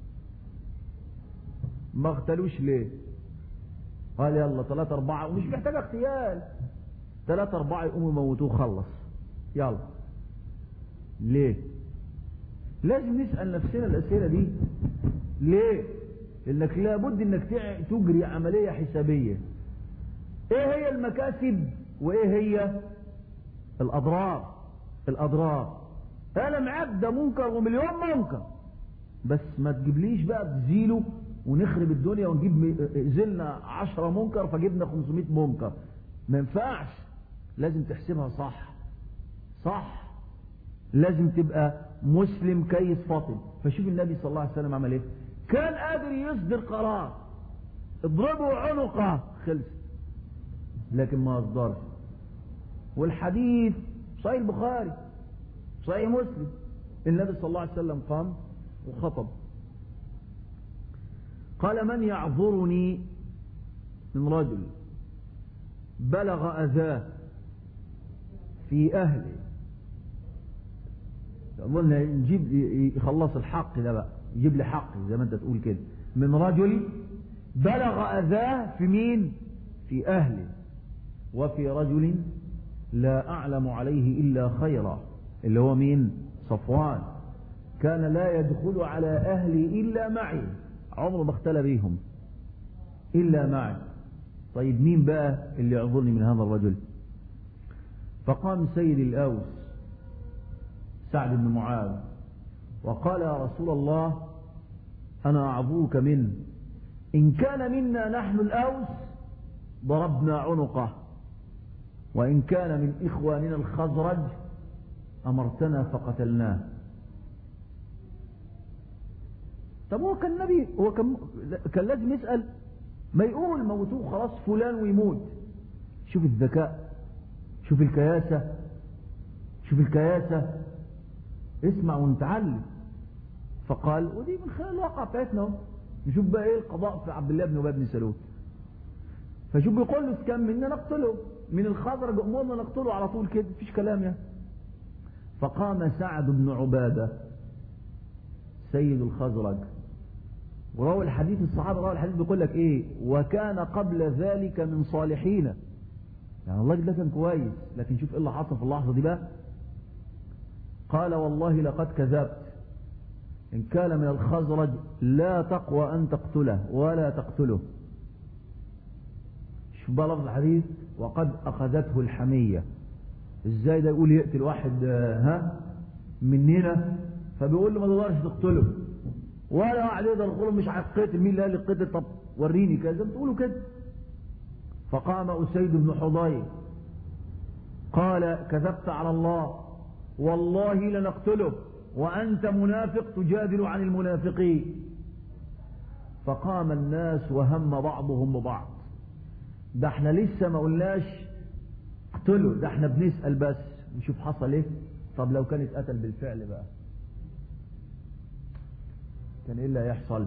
ما اغتالوش ليه؟ قال يلا 3 4 ومش محتاج اغتيال، 3 4 يقوموا يموتوه خلص يلا. ليه؟ لازم نسأل نفسنا الأسئلة دي. ليه؟ لأنك لابد انك تجري عملية حسابية. ايه هي المكاسب وايه هي الأضرار. انا معاك ده منكر ومليون منكر، بس ما تجيبليش بقى تزيله ونخرب الدنيا ونجيب زلنا 10 منكر فجبنا 500 منكر. ما ينفعش، لازم تحسبها صح. لازم تبقى مسلم كيس فاطن. فشوف النبي صلى الله عليه وسلم عمل ايه. كان قادر يصدر قرار اضربوا عنقه خلص، لكن ما اصدرش. والحديث صحيح البخاري صحيح مسلم، النبي صلى الله عليه وسلم قام وخطب قال من يعذرني من رجل بلغ أذاه في أهله. أظن يجيب يخلص الحق ده بقى، يجيب لي حق زي ما أنت تقول كده. من رجل بلغ أذاه في مين؟ في أهله. وفي رجل لا أعلم عليه إلا خيرا، اللي هو مين؟ صفوان. كان لا يدخل على أهلي إلا معي، عمره ما اختلى بيهم إلا معي. طيب مين بقى اللي يعذرني من هذا الرجل؟ فقام سيد الأوس سعد بن معاذ وقال يا رسول الله أنا أعذرك منه، إن كان منا نحن الأوس ضربنا عنقه، وإن كان من إخواننا الخزرج أمرتنا فقتلناه. طب هو كان نبي، هو كان لازم يسأل، ما يقول موتوه خلاص فلان ويموت. شوف الذكاء، شوف الكياسة، اسمع ونتعلم. فقال، ودي من خلال الواقع بتاعتنا، نشوف بقى ايه القضاء في عبد الله بن ابي بن سلول. فشوف بيقول له كم منا نقتله، من الخزرج امورنا نقتله على طول كده، مفيش كلام يعني. فقام سعد بن عبادة سيد الخزرج، وروى الحديث الصحابة، روى الحديث بيقول لك ايه، وكان قبل ذلك من صالحين، يعني الله ده كان كويس. لكن شوف ايه اللي حصل في اللحظة دي بقى. قال والله لقد كذبت، إن كان من الخزرج لا تقوى أن تقتله ولا تقتله. شوف بقى لفظ الحديث، وقد أخذته الحمية. ازاي ده يقول يقتل واحد مننا؟ فبيقول له ما تقدرش تقتله ولا واحد يقدر يقول مش هتقتل. مين اللي قال القتل؟ طب وريني كذا، بتقولوا كده. فقام أسيد بن حضير قال كذبت على الله، والله لنقتله وأنت منافق تجادل عن المنافقين. فقام الناس وهم بعضهم ببعض، ده احنا لسه ما قلناش اقتله، ده احنا بنسأل بس نشوف حصل ايه. طب لو كان اتقتل بالفعل بقى كان ايه اللي هيحصل؟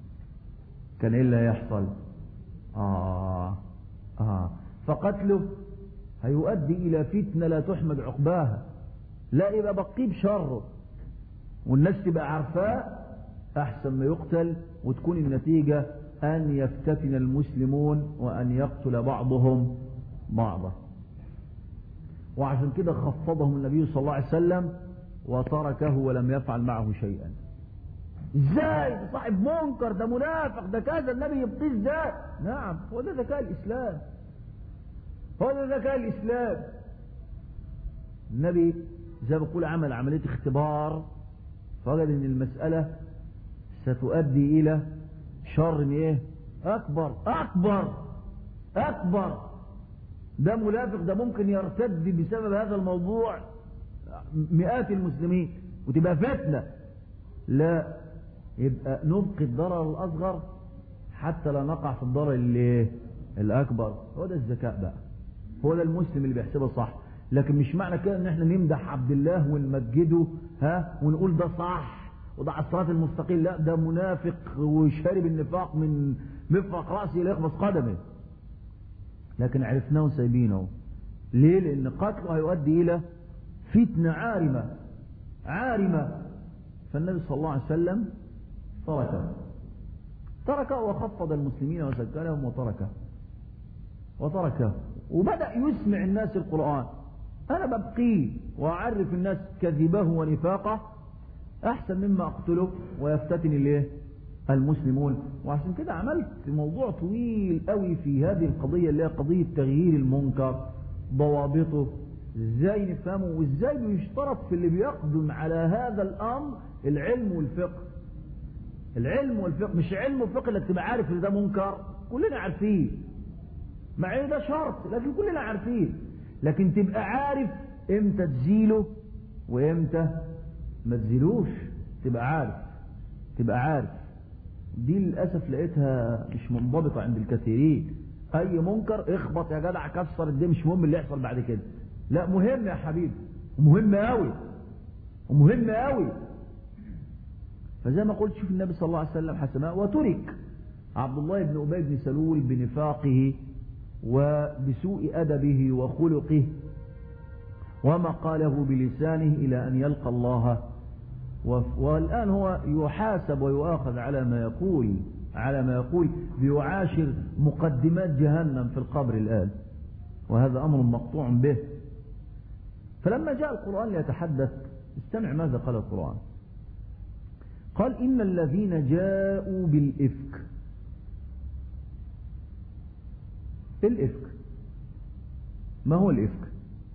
فقتله هيؤدي الى فتنة لا تحمد عقباها، لا يبقى بقيه بشره والناس تبقى عارفاه، احسن ما يقتل وتكون النتيجة ان يفتتن المسلمون وان يقتل بعضهم بعضا. وعشان كده خفضهم النبي صلى الله عليه وسلم وتركه ولم يفعل معه شيئا. ازاي ده صاحب منكر، ده منافق، ده كذا، النبي يبقيه ازاي؟ نعم، هو ده ذكاء الاسلام. هو ده ذكاء الإسلام. النبي زي ما بقول عمل عملية اختبار، فوجد ان المسألة ستؤدي الى شر ايه اكبر اكبر اكبر. ده منافق، ده ممكن يرتد بسبب هذا الموضوع مئات المسلمين وتبقى فتنة. لا، يبقى نبقي الضرر الاصغر حتى لا نقع في الضرر الاكبر. هو ده الذكاء بقى، هو ده المسلم اللي بيحسبه صح. لكن مش معنى كده ان احنا نمدح عبد الله ونمجده ونقول ده صح وده على الصراط المستقيم. لا، ده منافق وشارب النفاق من مفرق راسه الى يخبص قدمه. لكن عرفناه وسايبينه. ليه؟ لان قتله هيؤدي الى فتنه عارمه. فالنبي صلى الله عليه وسلم تركه وخفض المسلمين وسكنهم وتركه وبدأ يسمع الناس القرآن. أنا ببقيه وأعرف الناس كذبه ونفاقه أحسن مما أقتله ويفتتن المسلمون. وعشان كده عملت موضوع طويل قوي في هذه القضية اللي هي قضية تغيير المنكر، ضوابطه، ازاي نفهمه، وازاي بيشترط في اللي بيقدم على هذا الأمر العلم والفقه. العلم والفقه، مش علم وفقه اللي تبقى عارف ان ده منكر، كلنا عارفين، مع ان ده شرط لكن كلنا عارفين. لكن تبقى عارف امتى تزيله وامتى ما تزيلوش، تبقى عارف. دي للاسف لقيتها مش منضبطه عند الكثيرين. اي منكر اخبط يا جدع، كسر الدنيا، مش مهم اللي يحصل بعد كده. لا، مهم يا حبيبي، ومهم قوي. فزي ما قلت، شوف النبي صلى الله عليه وسلم حسماء وترك عبد الله بن أبي بن سلول بنفاقه وبسوء أدبه وخلقه وما قاله بلسانه إلى أن يلقى الله. والآن هو يحاسب ويؤاخذ على ما يقول بيعاشر مقدمات جهنم في القبر الآن، وهذا أمر مقطوع به. فلما جاء القرآن ليتحدث، استمع ماذا قال القرآن. قال إن الذين جاءوا بالإفك. الإفك ما هو الإفك؟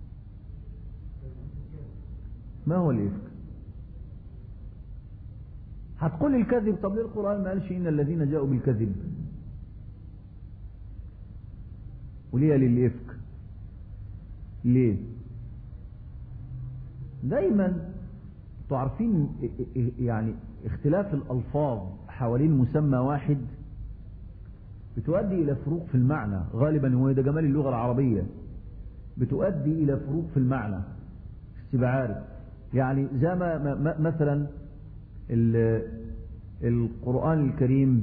هتقول الكذب. طب ليه القرآن ما قالش إن الذين جاءوا بالكذب؟ وليه للإفك؟ ليه؟ دايما تعرفين يعني اختلاف الألفاظ حوالين مسمى واحد بتؤدي إلى فروق في المعنى غالبا. هو ده جمال اللغة العربية، بتؤدي إلى فروق في المعنى. تبقى عارف يعني زي ما مثلا القرآن الكريم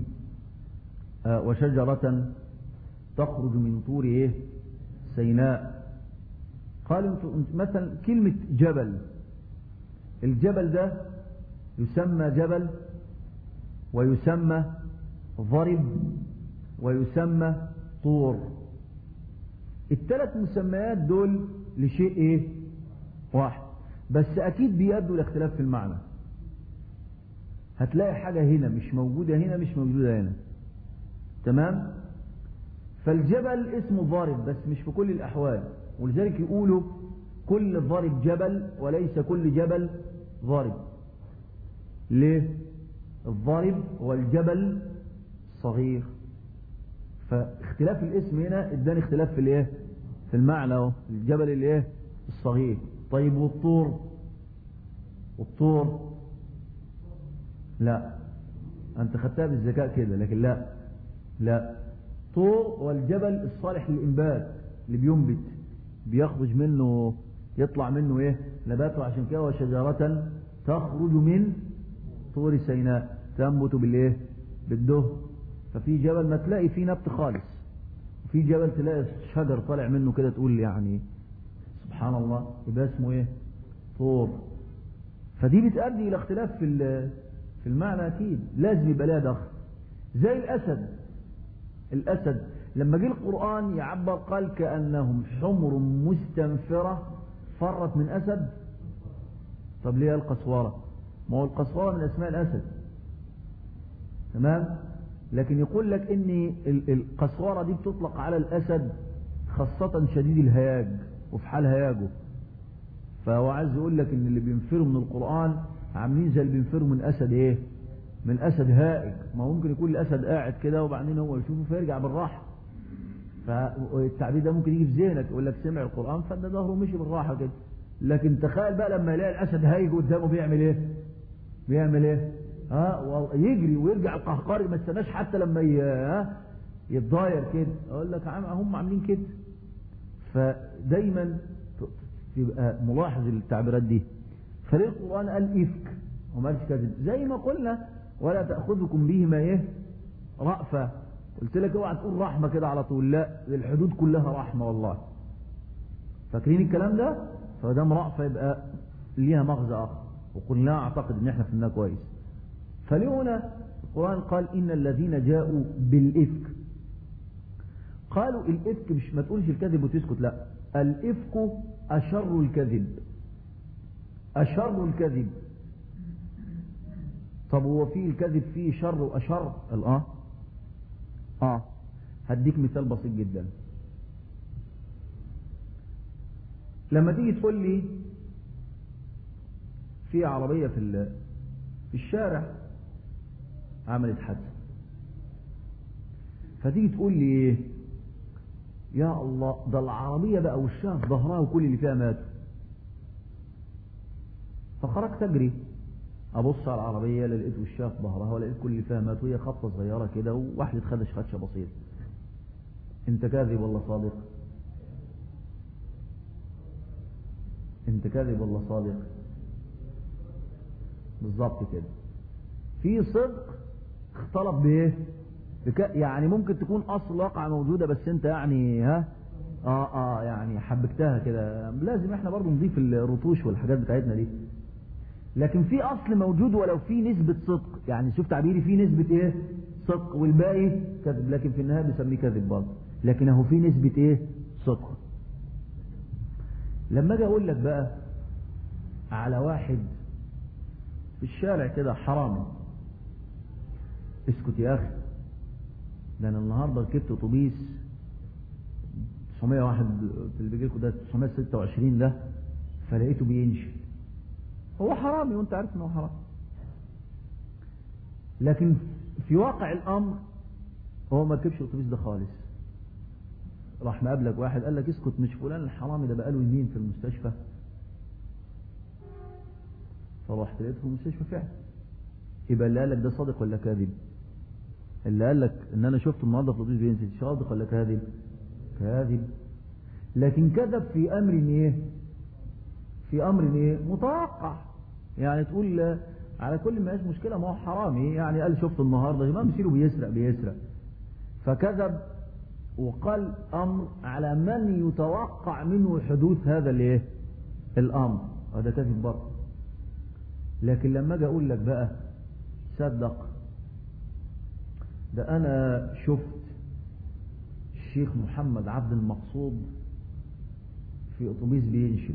وشجرة تخرج من طور سيناء. قال مثلا كلمة جبل، الجبل ده يسمى جبل ويسمى ضرب ويسمى طور. الثلاث مسميات دول لشيء واحد، بس اكيد بيؤدوا لاختلاف في المعنى. هتلاقي حاجة هنا مش موجودة هنا، مش موجودة هنا، تمام؟ فالجبل اسمه ضارب بس مش في كل الأحوال، ولذلك يقولوا كل ضارب جبل وليس كل جبل ضارب. ليه؟ الضارب هو الجبل الصغير، فاختلاف الاسم هنا اداني اختلاف في في المعنى اهو. الجبل الصغير. طيب والطور لا، انت خدتها بالذكاء كده، لكن لا طور والجبل الصالح للإنبات اللي بينبت، بيخرج منه، يطلع منه نباته. عشان كده وشجرة تخرج من طور سيناء تنبت بالدهن. ففي جبل ما تلاقي فيه نبت خالص، وفي جبل تلاقي شجر طالع منه كده تقول يعني سبحان الله، يبقى اسمه طور. فدي بتؤدي الى اختلاف في المعنى. اكيد لازم يبقى لها دخل. زي الاسد لما جه القرآن يعبر قال كأنهم حمر مستنفرة فرت من اسد. طب ليه القسورة؟ ما هو القسورة من اسماء الاسد، تمام؟ لكن يقول لك ان القسورة دي بتطلق على الاسد خاصة شديد الهياج وفي حال هياجه. فهو عايز يقول لك ان اللي بينفروا من القرآن عاملين زي اللي بينفروا من اسد ايه؟ من اسد هائج. ما ممكن يكون الاسد قاعد كده وبعدين هو يشوفه فيرجع بالراحة. فالتعبير ده ممكن يجي في ذهنك، يقول لك سمع القرآن فده ظهره مشي بالراحة كده. لكن تخيل بقى لما يلاقي الاسد هايج قدامه بيعمل ايه؟ بيعمل ايه؟ يجري ويرجع القهقري، ما استناش حتى لما يتضاير كده. اقول لك هم عاملين كده. فدايما تبقى ملاحظ التعبيرات دي. فليه القرآن قال إفك وما قالش كذب؟ زي ما قلنا ولا تأخذكم بهما ايه؟ رأفة. قلت لك اوعى تقول رحمة كده على طول، لا، الحدود كلها رحمة والله. فاكرين الكلام ده؟ فدام رأفة يبقى ليها مغزى آخر، وقلنا اعتقد ان احنا فهمناه كويس. فليه هنا القرآن قال إن الذين جاءوا بالإفك؟ قالوا الإفك مش ما تقولش الكذب وتسكت، لا، الإفك أشر الكذب. أشر الكذب. طب هو فيه الكذب فيه شر وأشر؟ هديك مثال بسيط جدا. لما تيجي تقول لي في عربية في الشارع عملت حادثة، فتيجي تقول لي ايه؟ يا الله، ده العربية بقى وشها في ظهرها وكل اللي فيها ماتوا. فخرجت اجري ابص على العربية، لا لقيت وشها في ظهرها ولا لقيت كل اللي فيها ماتوا، هي خبطة صغيرة كده وواحد خدش خدشة بسيطة. انت كاذب ولا صادق؟ انت كاذب ولا صادق؟ بالظبط كده. في صدق اختلط بايه؟ يعني ممكن تكون اصل الواقع موجودة، بس انت يعني يعني حبكتها كده. لازم احنا برضو نضيف الرطوش والحاجات بتاعتنا دي. لكن في اصل موجود ولو في نسبة صدق، يعني شوف تعبيري، في نسبة ايه؟ صدق، والباقي كذب، لكن في النهاية بسميه كذب برضه، لكن اهو في نسبة ايه؟ صدق. لما اجي اقول لك بقى على واحد في الشارع كده حرامي، اسكت يا اخي، ده انا النهارده ركبت اتوبيس 901 اللي بيجي لكم ده 926 ده، فلقيته بينشل. هو حرامي وانت عارف انه حرامي، لكن في واقع الامر هو ما ركبش الاتوبيس ده خالص. راح مقابلك واحد قال لك اسكت، مش فلان الحرامي ده بقاله يمين في المستشفى؟ فرحت لقيته في المستشفى فعلا. يبقى اللي قال لك ده صادق ولا كاذب؟ اللي قال لك ان انا شفته النهارده في الاتوبيس بينزل صادق ولا كاذب؟ كاذب. لكن كذب في امر ايه؟ في امر ايه؟ متوقع. يعني تقول على كل ما هيش مشكله، ما هو حرامي، يعني قال شفته النهارده ما مسيره بيسرق. فكذب وقال امر على من يتوقع منه حدوث هذا الايه؟ الامر، هذا كذب برضه. لكن لما اجي اقول لك بقى صدق، ده انا شفت الشيخ محمد عبد المقصود في اتوبيس بينشل.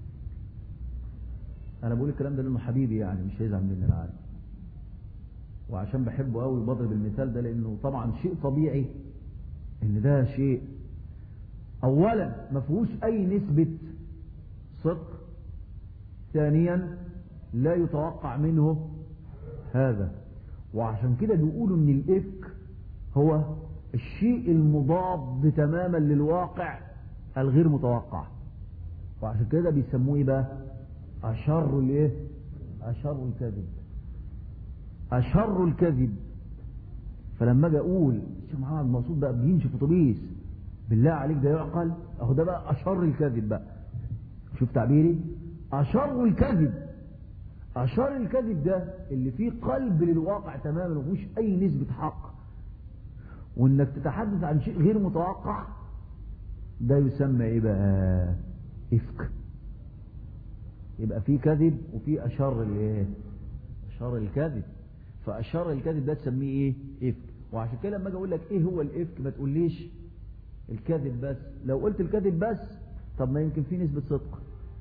انا بقول الكلام ده لانه حبيبي، يعني مش هيزعل مني، انا عارف، وعشان بحبه قوي بضرب المثال ده، لانه طبعا شيء طبيعي ان ده شيء اولا ما فيهوش اي نسبة صدق، ثانيا لا يتوقع منه هذا. وعشان كده بيقولوا ان الافك هو الشيء المضاد تماما للواقع الغير متوقع، وعشان كده بيسموه بقى اشر الايه؟ اشر الكذب. اشر الكذب. فلما اجي اقول الشيخ محمد المقصود بقى بيمشي في اتوبيس، بالله عليك ده يعقل؟ اهو ده بقى اشر الكذب بقى. شوف تعبيري، اشر الكذب. اشر الكذب ده اللي فيه قلب للواقع تماما ومفيهوش اي نسبة حق، وانك تتحدث عن شيء غير متوقع، ده يسمى ايه بقى؟ افك. يبقى فيه كذب وفيه اشر الايه؟ اشر الكذب. فاشر الكذب ده تسميه ايه؟ افك. وعشان كده لما اجي اقول لك ايه هو الافك ما تقوليش الكذب بس. لو قلت الكذب بس، طب ما يمكن فيه نسبة صدق،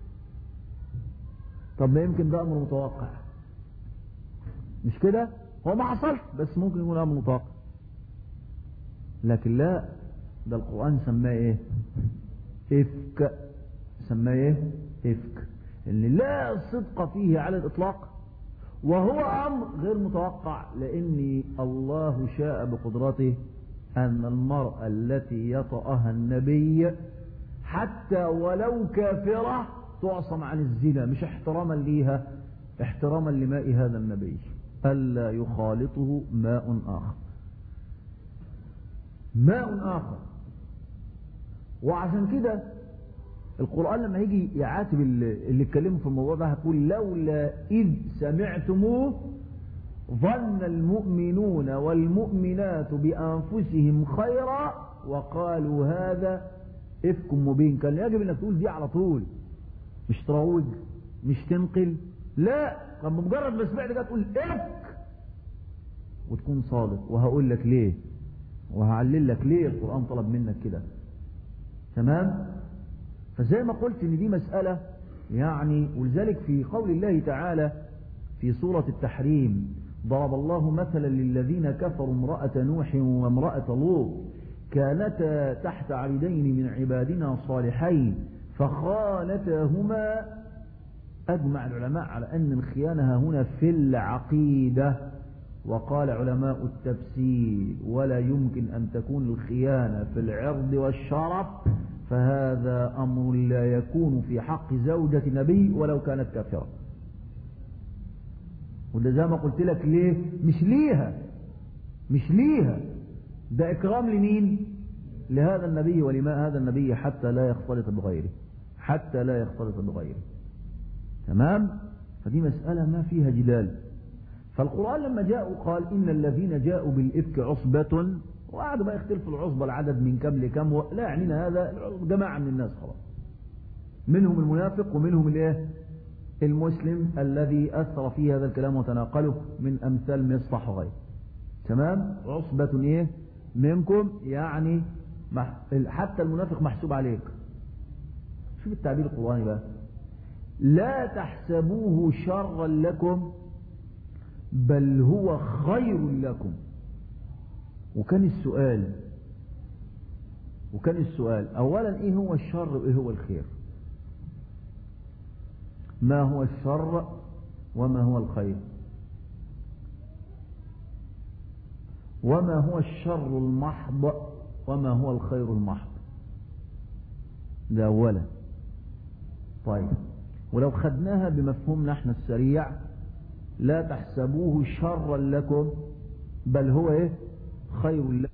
طب ما يمكن ده امر متوقع، مش كده؟ هو ما حصلش بس ممكن يكون امر متوقع. لكن لا، ده القرآن سماه ايه؟ إفك، سماه إيه؟ إفك، اللي لا صدق فيه على الإطلاق، وهو أمر غير متوقع، لأن الله شاء بقدرته أن المرأة التي يطأها النبي حتى ولو كافرة تعصم عن الزنا، مش احتراما ليها، احتراما لماء هذا النبي، ألا يخالطه ماء آخر، ماء آخر. وعشان كده القرآن لما يجي يعاتب اللي اتكلموا في الموضوع ده هيقول لولا إذ سمعتموه ظن المؤمنون والمؤمنات بأنفسهم خيرا وقالوا هذا إفك مبين. كان يجب انك تقول دي على طول، مش تروج، مش تنقل، لا، لما مجرد ما سمعت كده تقول إفك وتكون صادق. وهقول لك ليه، وهعلل لك ليه القرآن طلب منك كده. تمام؟ فزي ما قلت ان دي مسألة يعني، ولذلك في قول الله تعالى في سورة التحريم ضرب الله مثلا للذين كفروا امرأة نوح وامرأة لوط كانتا تحت عبدين من عبادنا صالحين فخانتاهما. أجمع العلماء على أن الخيانة هنا في العقيدة، وقال علماء التفسير ولا يمكن أن تكون الخيانة في العرض والشرف، فهذا أمر لا يكون في حق زوجة نبي ولو كانت كافرة. وده زي ما قلت لك ليه، مش ليها، ده إكرام لمين؟ لهذا النبي ولماء هذا النبي حتى لا يختلط بغيره، تمام؟ فدي مسألة ما فيها جدال. فالقرآن لما جاءوا قال إن الذين جاءوا بالإفك عصبة، وقعدوا بقى يختلفوا العصبة العدد من كم لكم، لا يعنينا هذا، جماعة من الناس خلاص، منهم المنافق ومنهم الايه؟ المسلم الذي أثر في هذا الكلام وتناقله من أمثال مصطح وغيره. تمام؟ عصبة ايه؟ منكم، يعني حتى المنافق محسوب عليك. شوف التعبير القرآني بقى، لا تحسبوه شرا لكم بل هو خير لكم. وكان السؤال أولا إيه هو الشر وإيه هو الخير؟ ما هو الشر وما هو الخير؟ وما هو الشر المحض وما هو الخير المحض؟ ده أولا. طيب، ولو خدناها بمفهومنا احنا السريع، لا تحسبوه شرا لكم بل هو ايه؟ خير